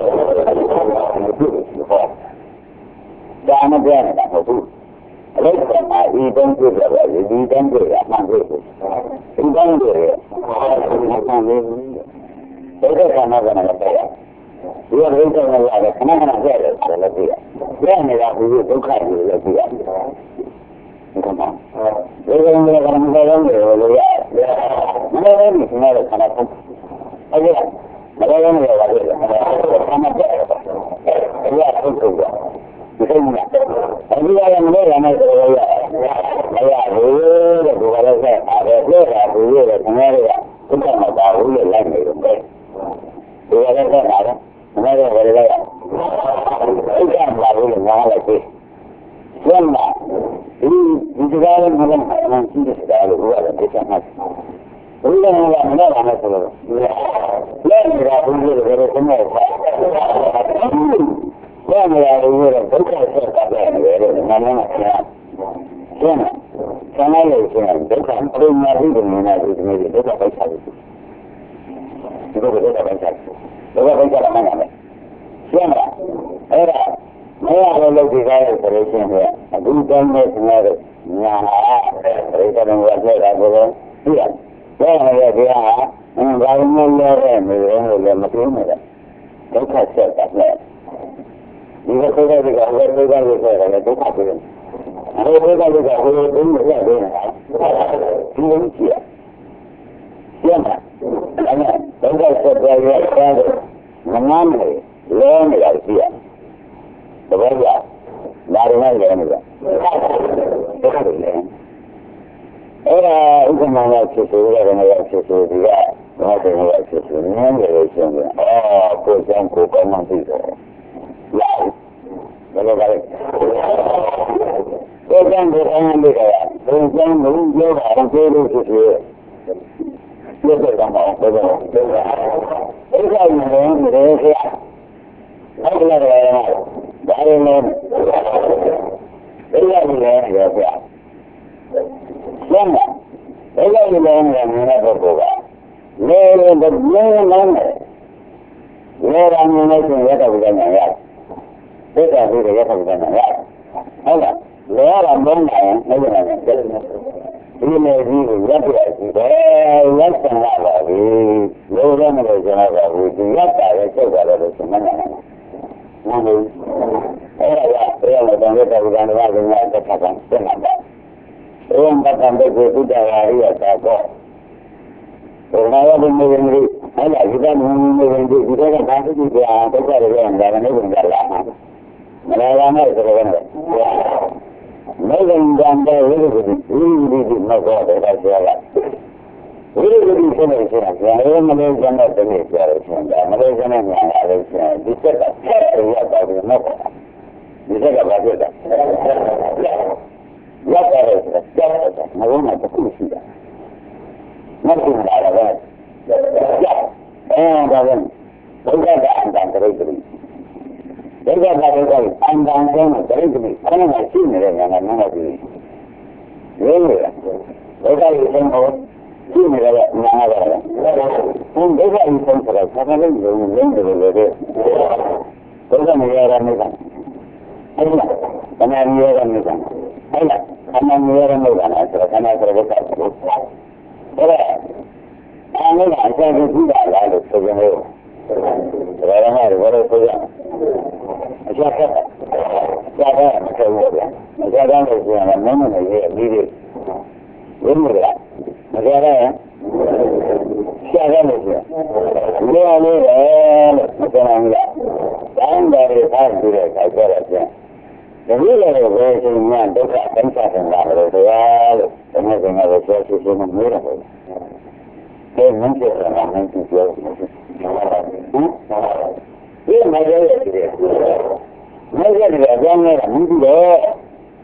咱们这样的我不，那个嘛，一般这个，一般这个，慢这个，一般这个，慢这个，这个看那个那个对呀，如果是这个话的，可能这个是那对呀，这样的话不是都看这个对呀，你看嘛，这个那个那个人这个，那个你现在看到他。而且，那个人我这个，他们这个，不要偷偷的，你看见没？人家那个人那个我要，哎呀，我这个在这个不是的，现在这个不这么大，我也来没有对，我在这哪的？那个我这个，不这样把我给拿来对，行吧？你这个人那个你就是在我的这上面。我跟你讲，没完了，是不是？那你家同志这个真的快，那你家同志都开始改变了，慢慢的行了，将来有钱，都看都拿这个年代这个都在白下去，这个都在白下去，都在白下了慢慢的，行了，哎呀，没有说楼梯上有这个现象，都讲的现在的，你看啊，这个人我这个不是对呀。这样的这样啊，把人们聊的没人没听的， ဒုက္ခဆက်တာနဲ့ဒီဘက်ကကဟိုဘက်ကလည်းဒုက္ခပဲ။ဟိုဘက်ကဟိုတုံးမရသေးတာ။ဒီလိုကြည့်ရမှာ။အဲ့ဒါဒုက္ခဆက်တဲ့ရတဲ့မငမ်းလေလဲနေတာကြည့်ရ။တပည့်ကလာရမယ်လဲနေတာ။ဒုက္ခတွေလဲအဲ့ဒါဥပမာနဲ့ဖြစ်ဆိုရတယ်နဲ့ဖြစ်ဆိုဒီကဘာတယ်နဲ့ဖြစ်ဆိုနည်းတယ်ရှင်ကကိုယ်ကြောင့်ကိုယ်ကောင်းမှသိတယ်။ဘယ်လိုလဲကိုယ်ကြောင့်ကိုယ်ကောင်းမှသိတယ်။ကိုယ်ကြောင့်ဘုရားပြောတာကိုလို့ဖြစ်ဆိုဒီလိုကောင်းပါဘယ်လိုအဲ့ဒါရင်လည်းခေတ်ဟုတ်တယ်ဒါရင်လည်းအဲ့ဒါရင်လည်းရောပြကျမ်းပါဘယ်လိုလဲငါနဲ့ပုဂ္ဂိုလ်ကလေဘယ်လိုလဲလဲရံနေလို့ရတဲ့ဘုရားညာရသိတာပြီးရတဲ့ဘုရားညာရဟုတ်လားလေရမုန်းတယ်မဟုတ်လားဒီနေ့ဒီကိုရပ်ပြစီတယ်ရပ်ဆံလာပါပြီလို့လည်းမလို့ကျွန်တော်ကဒီရပ်တာရဲ့ချုပ်တာလည်းဆိုမှန်းတယ်နားလို့အဲ့ဒါကဘယ်လိုတော့တဲ့ဘုရားညာကလည်းတစ်ခါကပြန်လာတယ်ဘုံဘကံတဲ့ကိုဥဒ္ဒရာရိယတာတော့ဘုရားရဲ့နေဝင်ကြီးအဲ့ဒါဒီကနေဝင်ကြီးဒီကဘာသိကြအောင်ဒုက္ခတွေရတယ်လည်းနေဝင်ကြလားမလာရမယ်ဆိုတော့နေဝင်ကြတဲ့ဝိသုဒ္ဓဒီမဟုတ်တော့တယ်ပြောတာဝိသုဒ္ဓဒီဆိုနေချင်တယ်ဘယ်မလို့ကျန်တဲ့တည်းပြောရချင်တယ်မလို့ကျန်တဲ့ညာလည်းကျန်ဒီစက်ကဆက်ရတော့တယ်မဟုတ်ဘူးဒီစက်ကဘာဖြစ်တာရပ်ရတယ်ဆိုတော့ကြောက်တယ်မလုံးနဲ့တစ်ခုရှိတာမဟုတ်ဘူးလားဗျာဒါပဲဒုက္ခကအန္တန်တရိပ်တရိပ်ဒုက္ခကအန္တန်ဆုံးတရိပ်တရိပ်အဲ့ဒါရှိနေတဲ့ညာနာမကြီးရင်းနေတာဒုက္ခရဲ့ဆုံးဟောရှိနေတဲ့ညာနာပါလားဘုံဒုက္ခရဲ့ဆုံးဆိုတော့ဘာလို့လုံးတယ်လို့လဲဒုက္ခမရရနေတာအဲ့ဒါတဏှာမရရနေတာအဲ့ဒါခန္ဓာမရရနေတာဆိုတော့ခန္ဓာဆိုတော့အဲ့ဒါအားလုံးအစားကိုကြည့်တာလားလို့ဆိုကြတယ်။ဒါကလည်းဘာလို့ဆိုရအစားကစားတာမဆိုဘူးဗျာ။အစားကလည်းဆိုရမယ်မင်းမရဲ့အပြီးတွေရင်းနေတာမကြရရင်ရှာရမယ်ဆို။လောလေးပဲလို့ပြောနေတယ်။တိုင်းတယ်ဖားပြီးတဲ့အခါကျတော့ပြန်ဒီလိုလည်းပဲရှင်ကဒုက္ခအင်းစားတယ်လားလို့တရားလို့ဒီနေ့ကလည်းပြောချင်နေတယ်ပေါ့။ဒီမင်းပြောတာမင်းပြောတယ်။ဒီမရရဲ့ဒီမရရဲ့ဒီအကြောင်းနဲ့မင်းပြောတယ်။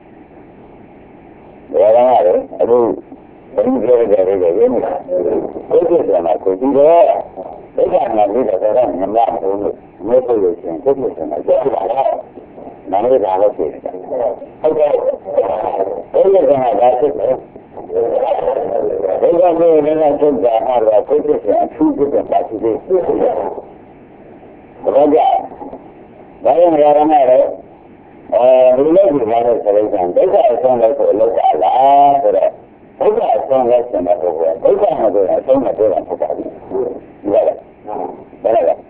ဒါကလည်းအခုဘယ်လိုပြောကြလဲရင်းနေတာ။ဒီကိစ္စမှာကိုကြည့်တော့ဒုက္ခနာပြီးတော့တော့မမဟုတ်လို့မဟုတ်လို့ရှင်ဒီကိစ္စမှာကြောက်ပါလား။နာမည်ကလည်းဖြစ်တယ်။ဟုတ်ကဲ့။အဲ့ဒီကဘာဖြစ်လဲ။ဒီကနေ့လည်းသုဒ္ဓဟာရပုဒ်ဖြစ်အထူးဖြစ်တဲ့ပါရှိသေးတယ်။ဘာကြောင့်ဒါရင်ရရမယ်လေဒီလိုဒီမှာတော့ဆိုရင်ဒုက္ခအဆုံးလို့ဆိုလို့ပါလားဆိုတော့ဒုက္ခအဆုံးလို့ဆိုတဲ့ပုဂ္ဂိုလ်ဒုက္ခမဆိုရင်အဆုံးမပြောတာဖြစ်ပါဘူး။ဒီလိုလေ။ဒါလည်း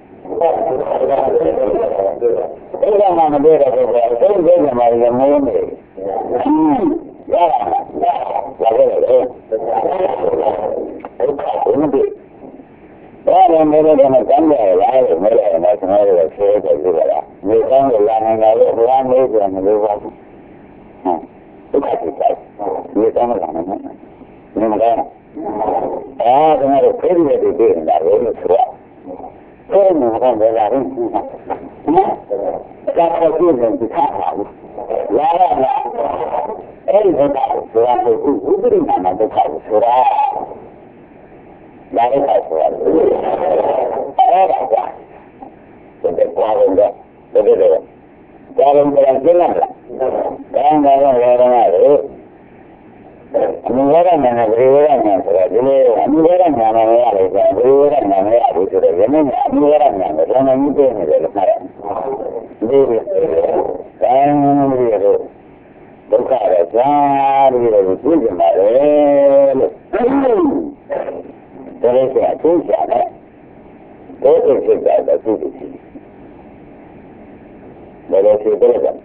အဲ့ဒါမှမပြောတဲ့ပုဂ္ဂိုလ်အဆုံးပြောကြမှာလည်းမင်းမေးရတာလာခဲ့တယ်ဒုက္ခဘုံတိဒါလည်းမေးတယ်ကံကြရလားလို့မေးတယ်နော်ကျွန်တော်တို့ဆွေးတယ်ကြည့်ရတာမေးကောင်းလို့လာနေတာလို့ဘုရားမေးတယ်မလို့ပါဘူးဒုက္ခတိကျမေးကောင်းလို့လာနေတာမင်းမကောင်းကျွန်တော်တို့ပြေးပြီးတည်နေတာလို့ဆိုတော့အဲ့ဒီမှာကလည်းလာရင်ဒါတော့ပြည့်စုံဒီခါပါဘူးလာရလားအဲ့ဒီတော့ဆိုတာကိုဥပရိနာဒုက္ခကိုဆိုတာလာရတာဆိုတာအဲ့ဒါကဒီကွာဝင်တော့ဒီလိုဒါလုံးပြန်ကျင်းလာလားဒါမှမဟုတ်လည်းအမှုရတဲ့နာမည်ဝေရနာဆိုတော့ဒီလိုအမှုရတဲ့နာမည်ရတယ်ဆိုတော့ဝေရနာမည်ရတယ်ဆိုတော့ယနေ့အမှုရတဲ့နာမည်လည်းမသိနေတယ်လို့မှတ်ရတယ်ဒီလိုတိုင်းပြီးတော့ဒုက္ခရကြာပြီးတော့သိကြပါလေလို့ဒါလည်းဆိုအချင်းချာတယ်ဒုက္ခဖြစ်တာတော့သိတယ်လို့ရှိတယ်ကြာ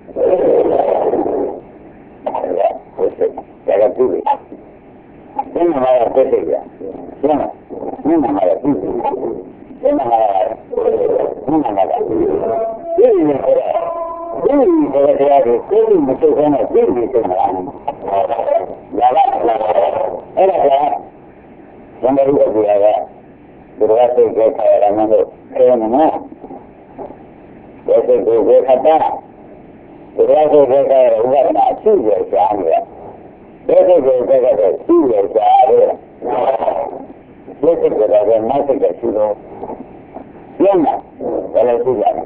ဒါကသူ့ရဲ့ဒီမှာရတဲ့စိတ်ကြာကျန်တယ်ဒီမှာရပြီးဒီမှာရဒီမှာရဒီနေရဒီနေရတရားကိုကိုယ်မသိခဲနဲ့ဒီနေသိမှာလားဒါကအဲ့ဒါကဘယ်လိုလုပ်ရလဲဒီလိုစိတ်ကြခါရမယ်လို့ပြောနေမှာဒီစိတ်ကိုခတ်တာဒီလိုစိတ်ကြခါရဥပဒနာအဖြစ်ရရှားနေတယ်ဒီစိတ်ကိုကြခါရရှိရရှားတယ်ဒီစိတ်ကလည်းနောက်စိတ်ကရှိတော့ကျန်တယ်ဘယ်လိုရှိကြလဲ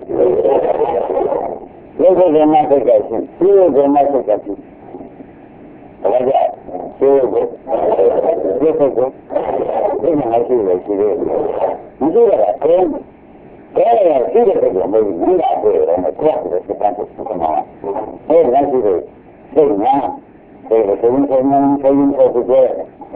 ဒီစိတ်ကနောက်စိတ်ကရှိဒီစိတ်ကနောက်စိတ်ကရှိဘာကြဒီကိုဒီစိတ်ကိုဒီမှာရှိရရှိတယ်မရှိရတာအဲ့ရရှိတဲ့စိတ်ကမဟုတ်ဘူးငါ့ကိုယ်ရောနဲ့တွက်ပြီးစတဲ့ပုံစံမှာအဲ့ဒါရှိတယ်စိတ်ညာဒီလိုသုံးပုံမှန်ပုံစံကိုကြည့်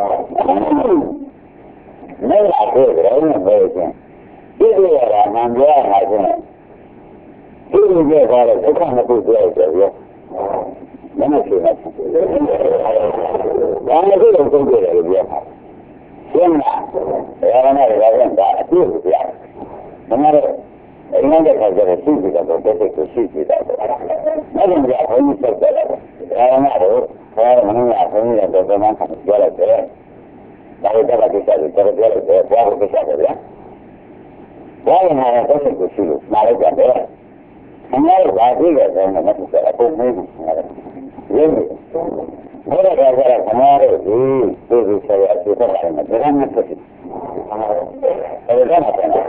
နေလာတယ်ရောနဲ့ပဲကျန်ဒီလိုရတာမှန်ပြောရမှာကျန်ဒီလိုကြတော့ဒုက္ခမပုတ်ပြောကြရောမနဖြစ်နေတယ်ဒါနဲ့ဒီလိုသုံးကြတယ်လို့ပြောတာကျန်တာရဟန်းတွေကအပြည့်ကိုပြတယ်ဒါနဲ့အင်းနဲ့ခါကြတဲ့ရှိပြီးတော့တက်တက်ကိုရှိပြီးတော့အဲ့ဒါကဘုန်းကြီးဆက်တယ်ဒါရဟန်းတို့ဘာမှမလုပ်ရဘုန်းကြီးတော့တော်မှန်ခံပြောလိုက်တယ်ဒါတွေတက်တဲ့ကိစ္စတွေတော်ပြောလိုက်တယ်ဘာလို့ကိစ္စလဲဗျာဘာလို့လဲတက်တက်ကိုရှိလို့မှားလိုက်ကြတယ်အများကြီးဘာဖြစ်လဲဆိုတော့မသိဘူးအကုန်မေးဘူးရင်းနေဘယ်တော့ကြရခမားတို့ဒီဆရာအဖြစ်တော့တယ်ဒါကမှဖြစ်တယ်အဲ့ဒါကမှ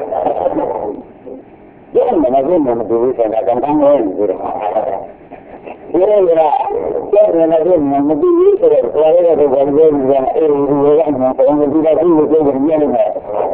ဒီမှာလည်းမတူဘူးဆိုတာကံကောင်းလို့ပြောတယ်ဒီလိုကကျတဲ့လည်းမတူဘူးဆိုတော့ဘာလဲတော့ဘာလို့လဲအဲဒီလိုကမှပုံမှန်ဒီလိုကိုပြောနေတယ်အဲ့ဒါ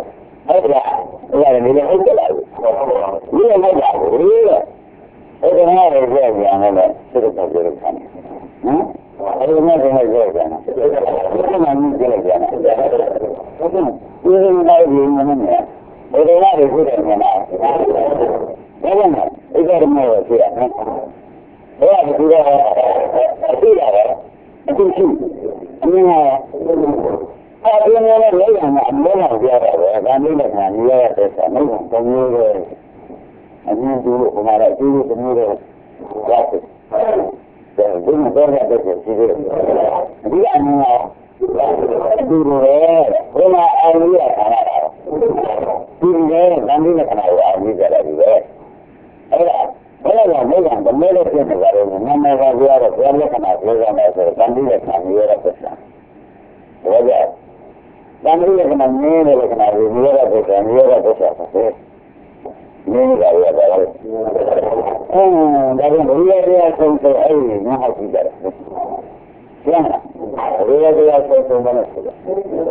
လည်းလည်းဟုတ်တယ်လားဒီလိုမဟုတ်ဘူးအဲ့ဒါကလည်းပြောရတယ်စိတ်ကပြောတယ်ဟမ်အဲ့ဒီမှာတော့ပြောကြတယ်ဒီမှာမြင်ကြတယ်ဟုတ်ကဲ့ဒီလိုမျိုးဒီမှာနေဘယ်လိုလဲဆိုတော့မလားဒါကမှအဲ့ဒါမှတော့ပြရတယ်ဘယ်လိုလဲအသိရတယ်အသိရှိအင်းအဲ့ဒီမျိုးနဲ့လည်းအမေကပြောတာပဲဒါမျိုးနဲ့ခံရရတဲ့ဆက်နေတော့တစ်မျိုးပဲအမြင်တူလို့ခါရအကျိုးတစ်မျိုးတော့ရတယ်ဒီမှာတော့ရတဲ့ရှိသေးတယ်ဒီအမြင်ကဒီလိုပဲဘယ်မှာအောင်ရတာလဲဒီလိုလမ်းလေးနဲ့ခဏအောင်ကြည့်ကြတယ်ဒီပဲအဲ့ဒါဘယ်လိုလဲဘယ်မဲလို့ဖြစ်နေတာလဲနာမည်ကပြောတော့ဘယ်လက္ခဏာပြောရမလဲဆိုတော့လမ်းလေးနဲ့ခဏရတဲ့ပတ်စံဘာကြလမ်းလေးကမှနင်းတဲ့လက္ခဏာကိုမြင်ရတဲ့ပတ်စံမြင်ရတဲ့ပတ်စံပဲနင်းရရတယ်ဒါကြောင့်ဘယ်လိုလဲဆုံးဆိုအဲ့ဒီငါဟောကြည့်ကြတယ်ကျန်တယ်ဘယ်လိုလဲဆုံးမလဲဆိုတော့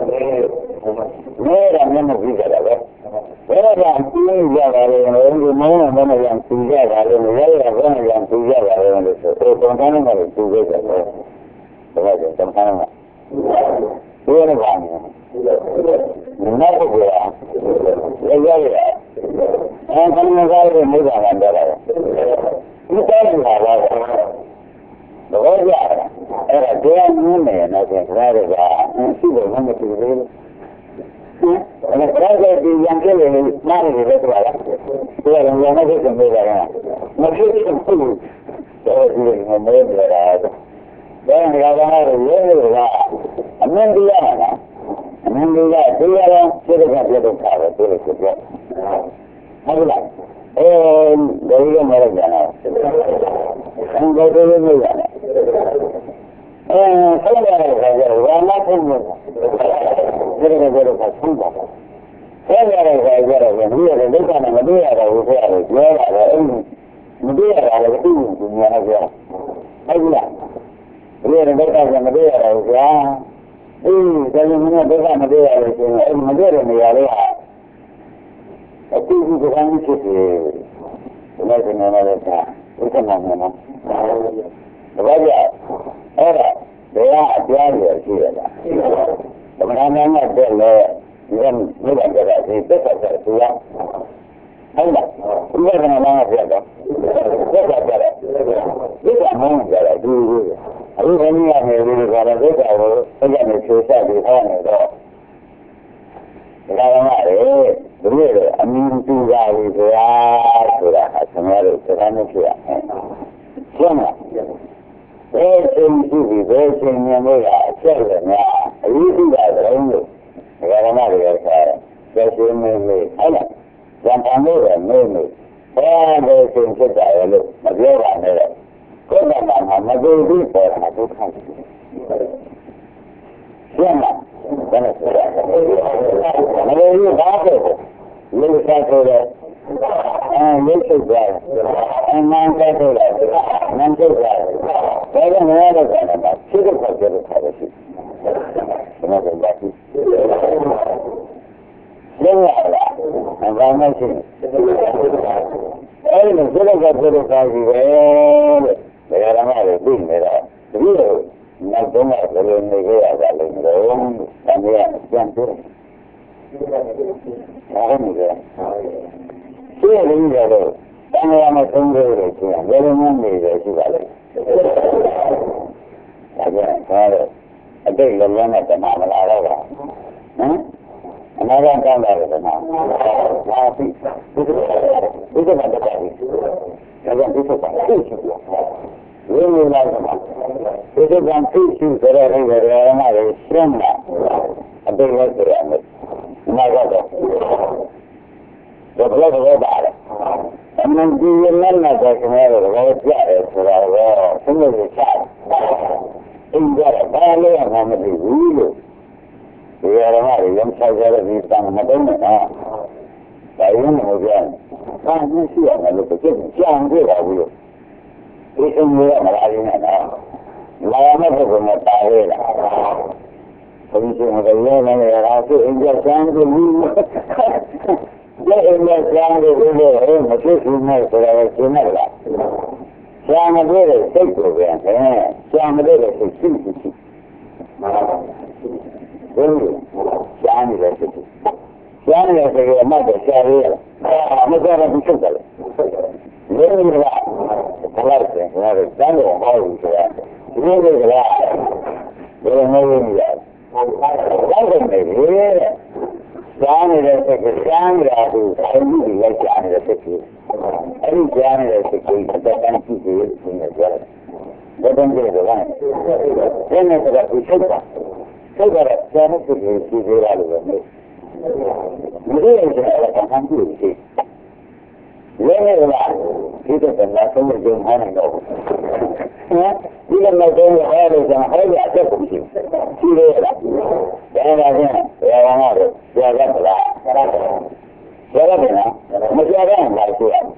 မဲရမျက်နှာကြည့်ကြတယ်ပဲဘယ်တော့မှသိရတာလဲဒီမောင်းနဲ့မနဲ့ရံသိရတာလဲရဲရဘယ်နဲ့ရံသိရတာလဲလို့ဆိုတော့တုံတန်းနဲ့လည်းသိကြတယ်ဒါကတုံတန်းနဲ့ဒီရပါမယ်နောက်တော့ရရရအဲ့ဒါကလည်းမိဘကလည်းတယ်ဒီတိုင်းလာပါတော့ရအဲ့ဒါတရားနည်းနေတော့ခင်ဗျားတို့ကရှိတယ်မတူဘူးအဲ့ဒါကဒီရံကလေးနားနေတယ်ကွာလားဒီကရံနဲ့ဖြစ်နေကြတာမဖြစ်ဘူးတော့ဒီလိုမမေးကြတာဒါကလည်းရဲကအမင်းတရားလားအမင်းတရားတရားပြည့်တဲ့ပြည့်တဲ့ခါပဲပြည့်လို့ပြောဟုတ်လားဒါကြီးကမရကြတာဆံတော်တော်လေးမရနဲ့ဆက်ရတဲ့ခါကျတော့ဘာမှဖြစ်မလို့ဒီလိုကတော့ဆက်ပါဆက်ရတဲ့ခါကျတော့ဒီရတဲ့ဒုက္ခနဲ့မတွေ့ရတော့ဘူးဆိုရတယ်ပြောတာပဲမတွေ့ရတာလည်းသိရင်ဒီများပြောဟုတ်လားဒီရတဲ့ဒုက္ခကမတွေ့ရတော့ဘူးကွာဒါကြောင့်မင်းဒုက္ခမတွေ့ရလို့ဆိုရင်မတွေ့တဲ့နေရာလေးဟာအတူတူကောင်းဖြစ်တယ်ဒီလိုဆိုနေတော့ဒါဥက္ကမမနော်ဒါကြအဲ့ဒါတရားအပြားရရှိရတာသမဏနာနဲ့တဲ့လေဒီကမိဘကြတာဒီသက်သက်သူကဟုတ်လားဒီကနေ့မှပြတ်တော့သက်သာကြတယ်ဒီကမှန်းကြတယ်ဒီအခုခဏကနေပြီးတော့သက်သာကိုဆက်ရနေချိုးဆက်ပြီးဟောနေတော့ဒါကမှလေဒီလိုအမြင်တူကြပြီဗျာဆိုတာအဆင်ရလို့တရားနဲ့ဖြစ်ရမယ်ရှင်းလားဘယ်ချိန်ရှိပြီဘယ်ချိန်မြင်လို့အချက်ရများအရေးကြီးတာတုံးလို့ဒါကမှလည်းဆက်ဆက်ရှင်းနေလို့ဟုတ်လားဇံတန်လို့လည်းနေနေဘယ်လိုချိန်ဖြစ်တာလဲလို့မပြောပါနဲ့တော့ကိုယ်ကမှမသိဘူးပေါ်တာဒုက္ခရှင်းလားဘယ်နဲ့ဆိုတာမလို့ရပါဘူးလူစားဆိုတော့ရုပ်ထုတ်သွားတယ်နာမ်စားဆိုတော့နာမ်ထုတ်သွားတယ်ဒါကမရတော့တယ်မှာဖြစ်တဲ့ခါကျတော့ခါရရှိဘယ်မှာလဲရှင်းရလားဘာမှမရှိအဲ့ဒီလိုဖြစ်တဲ့ခါကျတော့ခါရှိပဲတဲ့ဒါကမှလည်းသိနေတော့ဒီလိုနောက်တော့လည်းဘယ်လိုနေကြရတာလဲတော့တန်ရပြန်ပြောအားနေတယ်ရှင်းရင်းကြတော့တန်ရမသုံးလို့ရချင်းဘယ်လိုမှနေရရှိပါလဲဒါကြောင့်ဒါတော့အတိတ်လုံးဝနဲ့တမမလာတော့ပါဟမ်အနာဂတ်ကောင်းတာလည်းတမလာပြီဒီကနေ့တော့ဒါကြောင့်ဒီကသိရှိတယ်ဝိညာဉ်လာတော့ဒီကံသိရှိကြတဲ့နေရာမှာလည်းရှင်းတာအတိတ်လည်းကြရမယ်နာကတော့ဘယ်လိုပါလဲအမှန်ကြီးရဲ့နဲ့တော့ကျွန်တော်တို့ဘာပြရဲဆိုတာတော့သူ့လိုချာအင်းကြတယ်ဘာလို့မှမသိဘူးလို့ဒီရမှာရမ်းချကြတဲ့ဒီတန်မတုံးနဲ့နော်ဒါရင်မဟုတ်ပြန်ဘာမှရှိရမယ်လို့ပြည့်ကြံကြပါဘူးလို့ဒီအင်းရမလာရင်းနဲ့နော်လာရမယ့်ဘုရားတာရဲလားဘုရားကလည်းလည်းရာသူအင်းကြဆန်းကိုဘူးလက်အင်းနဲ့ဆန်းကိုဘူးလို့မဖြစ်ဘူးနဲ့ဆိုတော့ရှင်းနေလားဆန်းမတွေ့တဲ့စိတ်ကိုပဲဆန်းမတွေ့တဲ့စိတ်ရှိရှိမှန်ပါပါဘယ်လိုဆန်းနေတဲ့စိတ်ဆန်းနေတဲ့စိတ်ကအမှတ်တော့ဆန်းရဲလားမကြတော့ဘူးဖြစ်တယ်လေဘယ်လိုလဲဘာလဲဆိုတော့တန်းတော့ဟောလို့ဆိုတာဒီလိုကဘယ်လိုမျိုးလဲဘာလို့နေလဲကြားနေတဲ့စိတ်ကကြားနေတာကိုအမှုတွေလိုက်ကြားနေတဲ့စိတ်ကိုအဲ့ဒီကြားနေတဲ့စိတ်ကိုအတန်းကြည့်ပြီးနေကြတယ်ဘယ်တုန်းကလဲဘာလဲဒီနေ့ကတော့ဒီစိတ်ကကြားနေတဲ့စိတ်ကိုကြည့်ရလို့ပဲမလို့ရင်လည်းအမှန်တူရှိဝိနည်းကဒီတော့လာဆုံးကြုံဟောနေတော့ဒီလိုမျိုးတော့ဟောလို့ဆိုဟောရအချက်ကိုရှိတယ်လားဒါကလည်းဘယ်မှာလဲကြာကြမလားကြာရတယ်နော်မကြာတော့ဘာလို့ဆို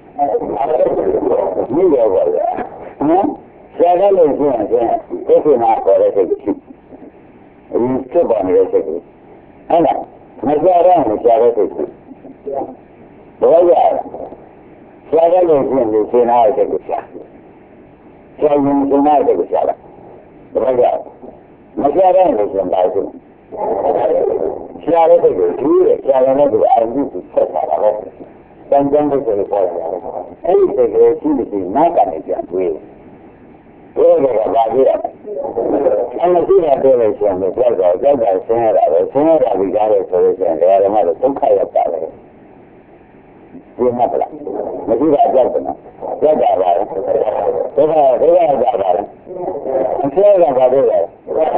မိရောပါလေနော်ကြာတယ်လို့ဆိုရင်ဒီကိမှာပေါ်တဲ့စိတ်ရှိဒီစက်ပါနေတဲ့စိတ်ကိုအဲ့ဒါမကြာတော့မကြာတဲ့စိတ်ကိုဘောရဆရာကလည်းပြင်လို့ရှင်းလာတဲ့ကိုဆရာဆရာရင်ရှင်းလာတဲ့ကိုဆရာလားဘာကြောင့်မဆရာတဲ့လို့ရှင်းပါဘူးဆရာလည်းကိုကြည့်ရဆရာလည်းကိုအမှုကိုဆက်တာပါပဲတန်တန်ကိုပြောရတယ်အဲ့ဒီတကယ်ရှိလို့နားကနေပြန်တွေးတယ်ကဘာကြီးလဲအဲ့လိုကြည့်ရတယ်လို့ဆိုရင်ကြောက်တာဆင်းရတာပဲဆင်းရတာဒီကားလို့ဆိုလို့ရှိရင်လည်းဓမ္မတော့ဒုက္ခရောက်တာပဲဒီမှာလားမရှိတာကြောက်တယ်နော်ကြောက်တာပါလားဒါကကြောက်တာပါလားအကျဲကဘာလို့လဲ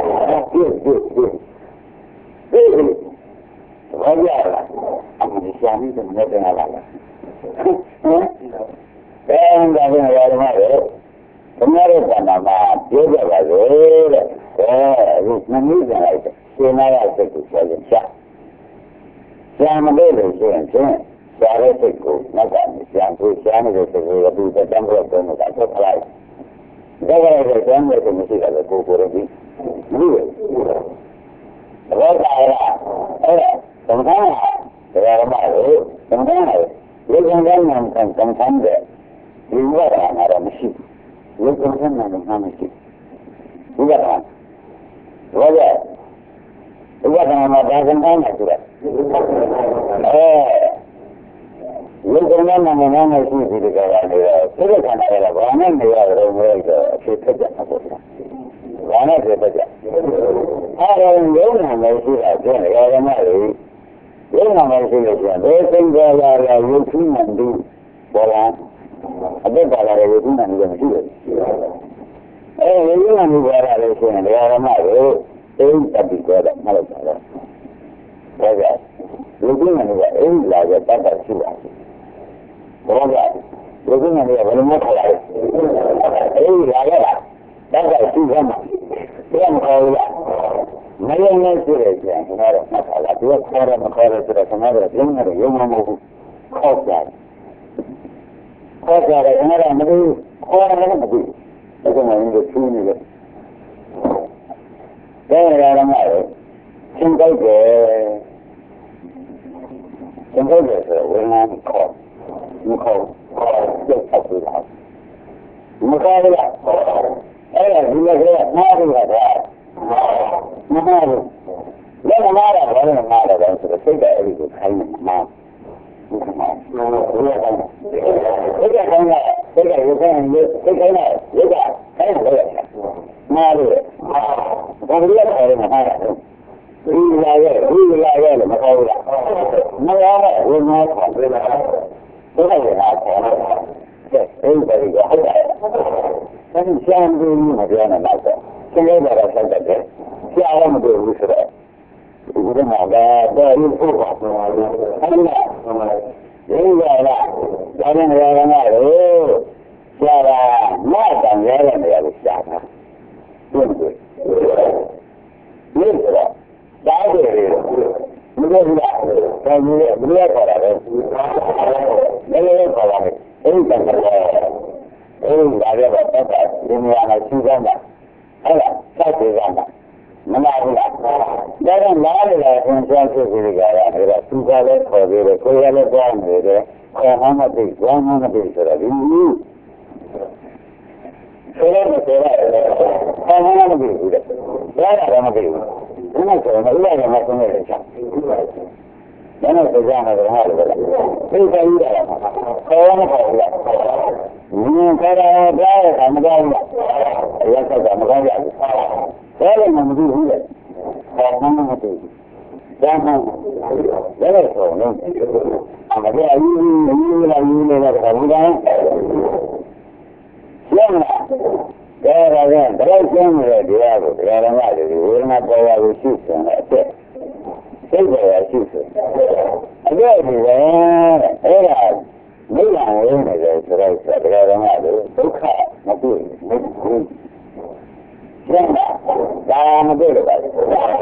ဒီဘာကြလားအမှန်ရှာနေတယ်မဟုတ်တယ်လားဘယ်ဒါကလည်းရမှာလေဘုရားရဲ့ဘာနာမှာပြောကြပါလေတဲ့ဒီမနည်းကြလိုက်တယ်ရှင်းလာရစိတ်ကိုဆိုရင်ရှာမလို့လို့ဆိုရင်ရှားတဲ့စိတ်ကိုနောက်ကနေပြန်ပြီးရှားနေတဲ့စိတ်ကိုဒီတမ်းတော့တော့တာတော့ခလိုက်ဒါကြတဲ့တမ်းရဲ့ကိုမရှိတာလေကိုရပြီးမလို့ဘောကရအဲ့ဒါသံဃာတရားမှလို့သံဃာလေကံကံကံကံတဲ့ဒီဝါဒနာတော့မရှိဘူးဒီကံကံကံမရှိဘူးဒီကဘာလဲမှာဒါကံကံနဲ့ဆိုတာရုပ်ကနာနာနာမရှိဘူးဒီကရာနေတော့သိတဲ့ခန္ဓာရတာဘာနဲ့နေရတော့မလို့တော့အဖြစ်ဖြစ်ကြမှာပေါ့။ဘာနဲ့ဖြစ်ကြ။အဲဒါရုံနာမရှိတာကျန်ရရမလို့ရုံနာမရှိလို့ကျန်ဘယ်စင်ကြလာရုပ်ထုမှန်ဘူးပေါ်လာအသက်ပါလာတဲ့ရုပ်ထုမှန်ဘူးမရှိဘူး။ရုပ်နာမှုပေါ်လာလို့ကျန်ရရမလို့အိမ်တက်ပြီးတော့မှလို့ပါတော့။ဒါကြောင့်ရုပ်ထုမှန်ကအိမ်လာတဲ့တတ်တာရှိပါတယ်။ဘောကရုပ်ထုမှန်ကဘယ်လိုမှခေါ်လာလဲ။အိမ်လာရတာတတ်တာရှိသမှာဘယ်မှာခေါ်လာမယုံနဲ့ရှိတယ်ကျန်ကျွန်တော်တို့မှတ်ထားလားသူကခေါ်တယ်မခေါ်တယ်ဆိုတော့ကျွန်တော်တို့လုံးဝရုံမမဟုတ်ဘူးခေါ်ကြတယ်ကျွန်တော်တို့မသိခေါ်တယ်မသိဒါကမှလည်းသူနေတယ်ဒါရရမှာလေသင်္ကောက်တယ်ဆိုတော့ဝိညာဉ်ခေါ်မခေါ်ကျုပ်ဆက်ပြီးတော့မခေါ်ဘူးလားအဲ့ဒါဒီလိုကမှားလို့ရတယ်မမှားဘူးလည်းမမှားတာဘာလို့မမှားလဲဆိုတော့စိတ်ကအဲ့ဒီကိုခိုင်းနေမှာဘုရားဘုရားကောင်းတယ်စိတ်ကကောင်းတာစိတ်ကရုပ်ခိုင်းလို့စိတ်ခိုင်းတာရုပ်ကခိုင်းတယ်မှားလို့ဘာလို့လဲအဲ့ဒါမှားတာဒီလာရဲ့လည်းမကောင်းဘူးလားမရတဲ့ဝိညာဉ်ခေါ်တယ်လားဘုရားကခေါ်တယ်အဲ့ဒီဘယ်လိုဟုတ်တယ်အဲဒီရှမ်းပြည်မှာပြောနေတော့သင်္ကေတရဆက်တဲ့ဆရာကမတွေ့ဘူးဆိုတော့ဒီမှာတော့ဒီဖို့ပါဆိုတော့အဲဒီကဒီကလာဒါနဲ့ရရမှာလို့ဆရာကမတန်ရတဲ့နေရာကိုရှာတာတွန်းတယ်ဒီတော့ဒါတွေမလို့ဘူးလားဒါမျိုးဘယ်လိုခေါ်တာလဲဘယ်လိုခေါ်တာလဲအဲဒီကအဲ့ဒါလည်းတော့တက်တာဒီနေရာမှာရှိကြတာအဲ့ဒါဆက်ကြည့်ကြတာမနာဘူးလားဒါကလားလေအရင်ပြောဖြစ်ပြီးကြရတယ်ဒါသူကလည်းခေါ်ပြီးတယ်ကိုယ်ကလည်းပြောနေတယ်ခေါ်မှမသိကြောင်းမှမသိဆိုတော့ဒီလိုဆိုတော့ခေါ်မှမသိဘူးတဲ့ဒါကတော့မသိဘူးဒီမှာဆိုတော့ဥပဒေမှာဆုံးနေတဲ့ချက်ဒါနဲ့ကြောက်နေတယ်ဟာလို့သိကြရတာခေါ်မှမခေါ်ဘူးလားခါရတာမကောင်းဘူး။ရက်ဆက်တာမကောင်းရဘူး။ဒါလည်းမသိဘူးလေ။ဘာမှမသိဘူး။ဒါမှလည်းဆိုတော့အမပြအယူလာယူနေတာကဘူးလား။ကျန်လား။ဒါကလည်းကျင်းနေတဲ့တရားကိုတရားတော်ကလည်းဝေဒနာပေါ်ရကိုရှိစင်တဲ့အသက်စိတ်ပေါ်ရရှိစင်။အဲ့ဒီပဲအဲ့ဒါမိဂံဝိနေတယ်ဆိုတော့တရားတော်ကလည်းဒုက္ခမတွေ့ဘူး။ကျန်တာဒါမတွေ့လို့ပါဒုက္ခ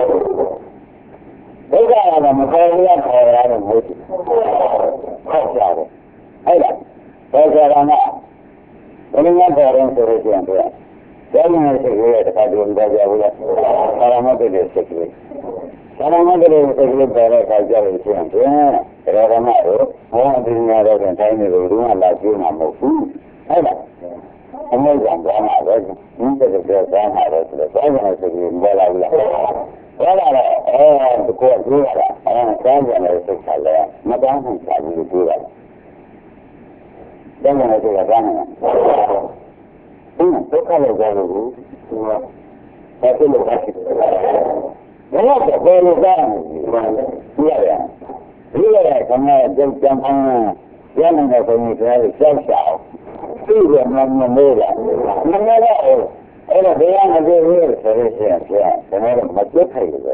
ကတော့မခေါ်ရခေါ်ရတယ်မဟုတ်ဘူး။ခေါ်ကြတယ်။အဲ့ဒါဘောဇာကဘယ်လိုမှခေါ်ရင်ဆိုလို့ရှိရင်တော့ကျန်တဲ့စိတ်ရဲ့တစ်ခါတည်းမပြောကြဘူးလား။သာရမတ်တဲ့စိတ်ကလေးသာရမတ်တဲ့စိတ်ကလေးပေါ်တဲ့အခါကျလို့ရှိရင်တရားတော်ကတော့ဟောအပြင်ရတော့တိုင်းနေလို့ဘယ်သူမှလာကြည့်မှာမဟုတ်ဘူး။အဲ့ဒါအမေကဘာမှပဲဒီတဲ့ပြောတာမှာတော့ဆိုတော့ဘာမှမသိဘူးမလာဘူးလား။ဘာလာလဲဒီကိုပြောရတာဆောင်းပြန်လို့စိတ်ချလဲမတောင်းဘူးစာပြီးပြောတာ။ဒါမှလည်းဒီကဘာမှဒုက္ခလည်းကြောက်လို့ဘူး။ဘာဖြစ်လို့လဲ။ဘယ်တော့ဘယ်လိုသားလဲ။ရတယ်။ဒီလိုကကျွန်တော်ကြံဖန်ရနေတဲ့ပုံစံတွေကြောက်ရှာအောင်သိရမှမလို့လားမမလားအဲ့ဒါတရားမပြောဘူးဆိုလို့ရှိရင်ကျွန်တော်မကြွထိုက်ဘူးပဲ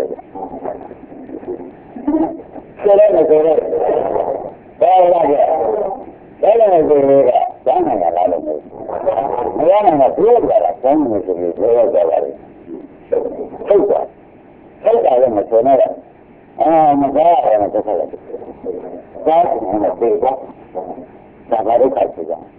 ဆိုတော့လည်းဆိုတော့ဘာလဲအဲ့ဒါလည်းဆိုတော့ဘာမှမလာလို့မရနိုင်တော့ပြောကြတာဘယ်လိုဆိုပြီးပြောကြတာလဲဟုတ်ပါဟုတ်တာလည်းမဆိုနဲ့မကားရတယ်မသက်သက်ကားနေတယ်ပြေတော့ဒါဘာလို့ခိုက်ကြဟမ်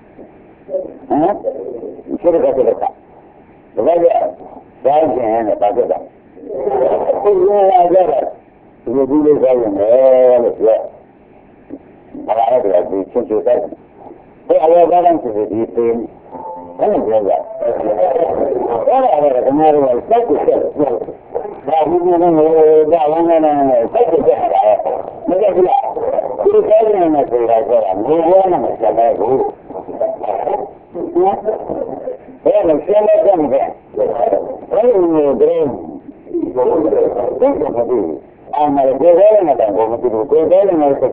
ရှိရတဲ့ကဒါပဲဒါကျင်းနေပါကြတာဒီလိုလာကြတာဒီလိုလေးဆိုင်နေလို့ပြောဘာလဲဒီချင်းချင်းဆိုင်ဘယ်အရောဂါနဲ့ဒီပင်အဲ့လိုပြောကြအဲ့ဒါလည်းကျွန်တော်တို့စက်ကိုဆက်ဒါဘူးနေနေဒါဝမ်းနေနေစက်ကိုဆက်တာမကြည့်ဘူးလားဒီ cái này thì là mua quá là một cái này cũng thế là xem cái gì vậy đấy nhiều cái mà cái đấy là cái một cái đấy là một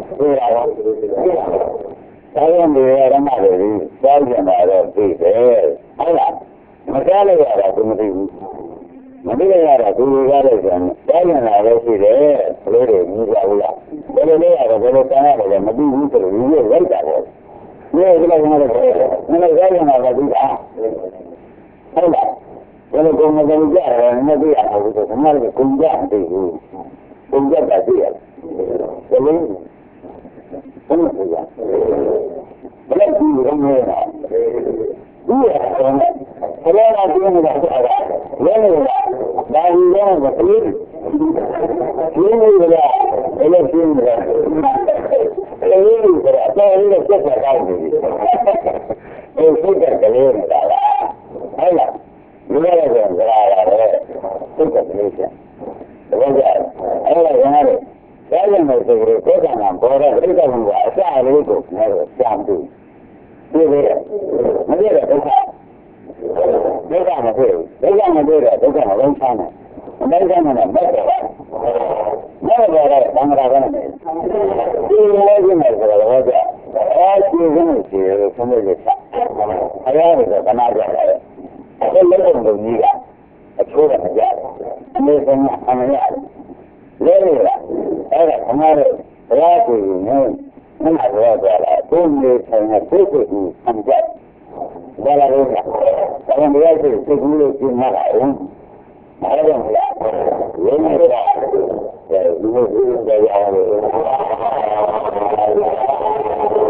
cái người ra mà rồi sao giờ mà rồi thì thế hay là mà cái này là cũng thì mà cái này là cũng ra rồi cái này là cái gì đấy rồi như vậy là cái này là cái cái này là mà đi từ như vậy cả rồi như cái này là cái này là cái hay là cái này cũng là cái gì nó đi à nó là cũng ra thì cũng ra cái gì cái này không là gì vậy cái gì cũng nghe nào cái này là cái gì đó cái này là đang đang là cái gì là cái này gì là cái gì là cái này là cái gì cái này là hay là như vậy là cái gì bây giờ ấy là cái này cái này thì cái cái nào có ra cái cái gì vậy sao lấy được này làm gì như vậy nó là cái sao cái cái này thì cái cái này là cái cái nào sao này đây cái này là nó là đang ra cái này cái này là cái này thì không được hay là cái nào vậy cái lấy được gì cả छोड़ ra नहीं करना हमें ले लेगा ऐसा हमारे प्रयास नहीं हुआ जाएगा तो ये करना कैसे हम क्या जरा रहेगा अगर मेरा से गुरु की मारा हूँ मारा ये नहीं रहा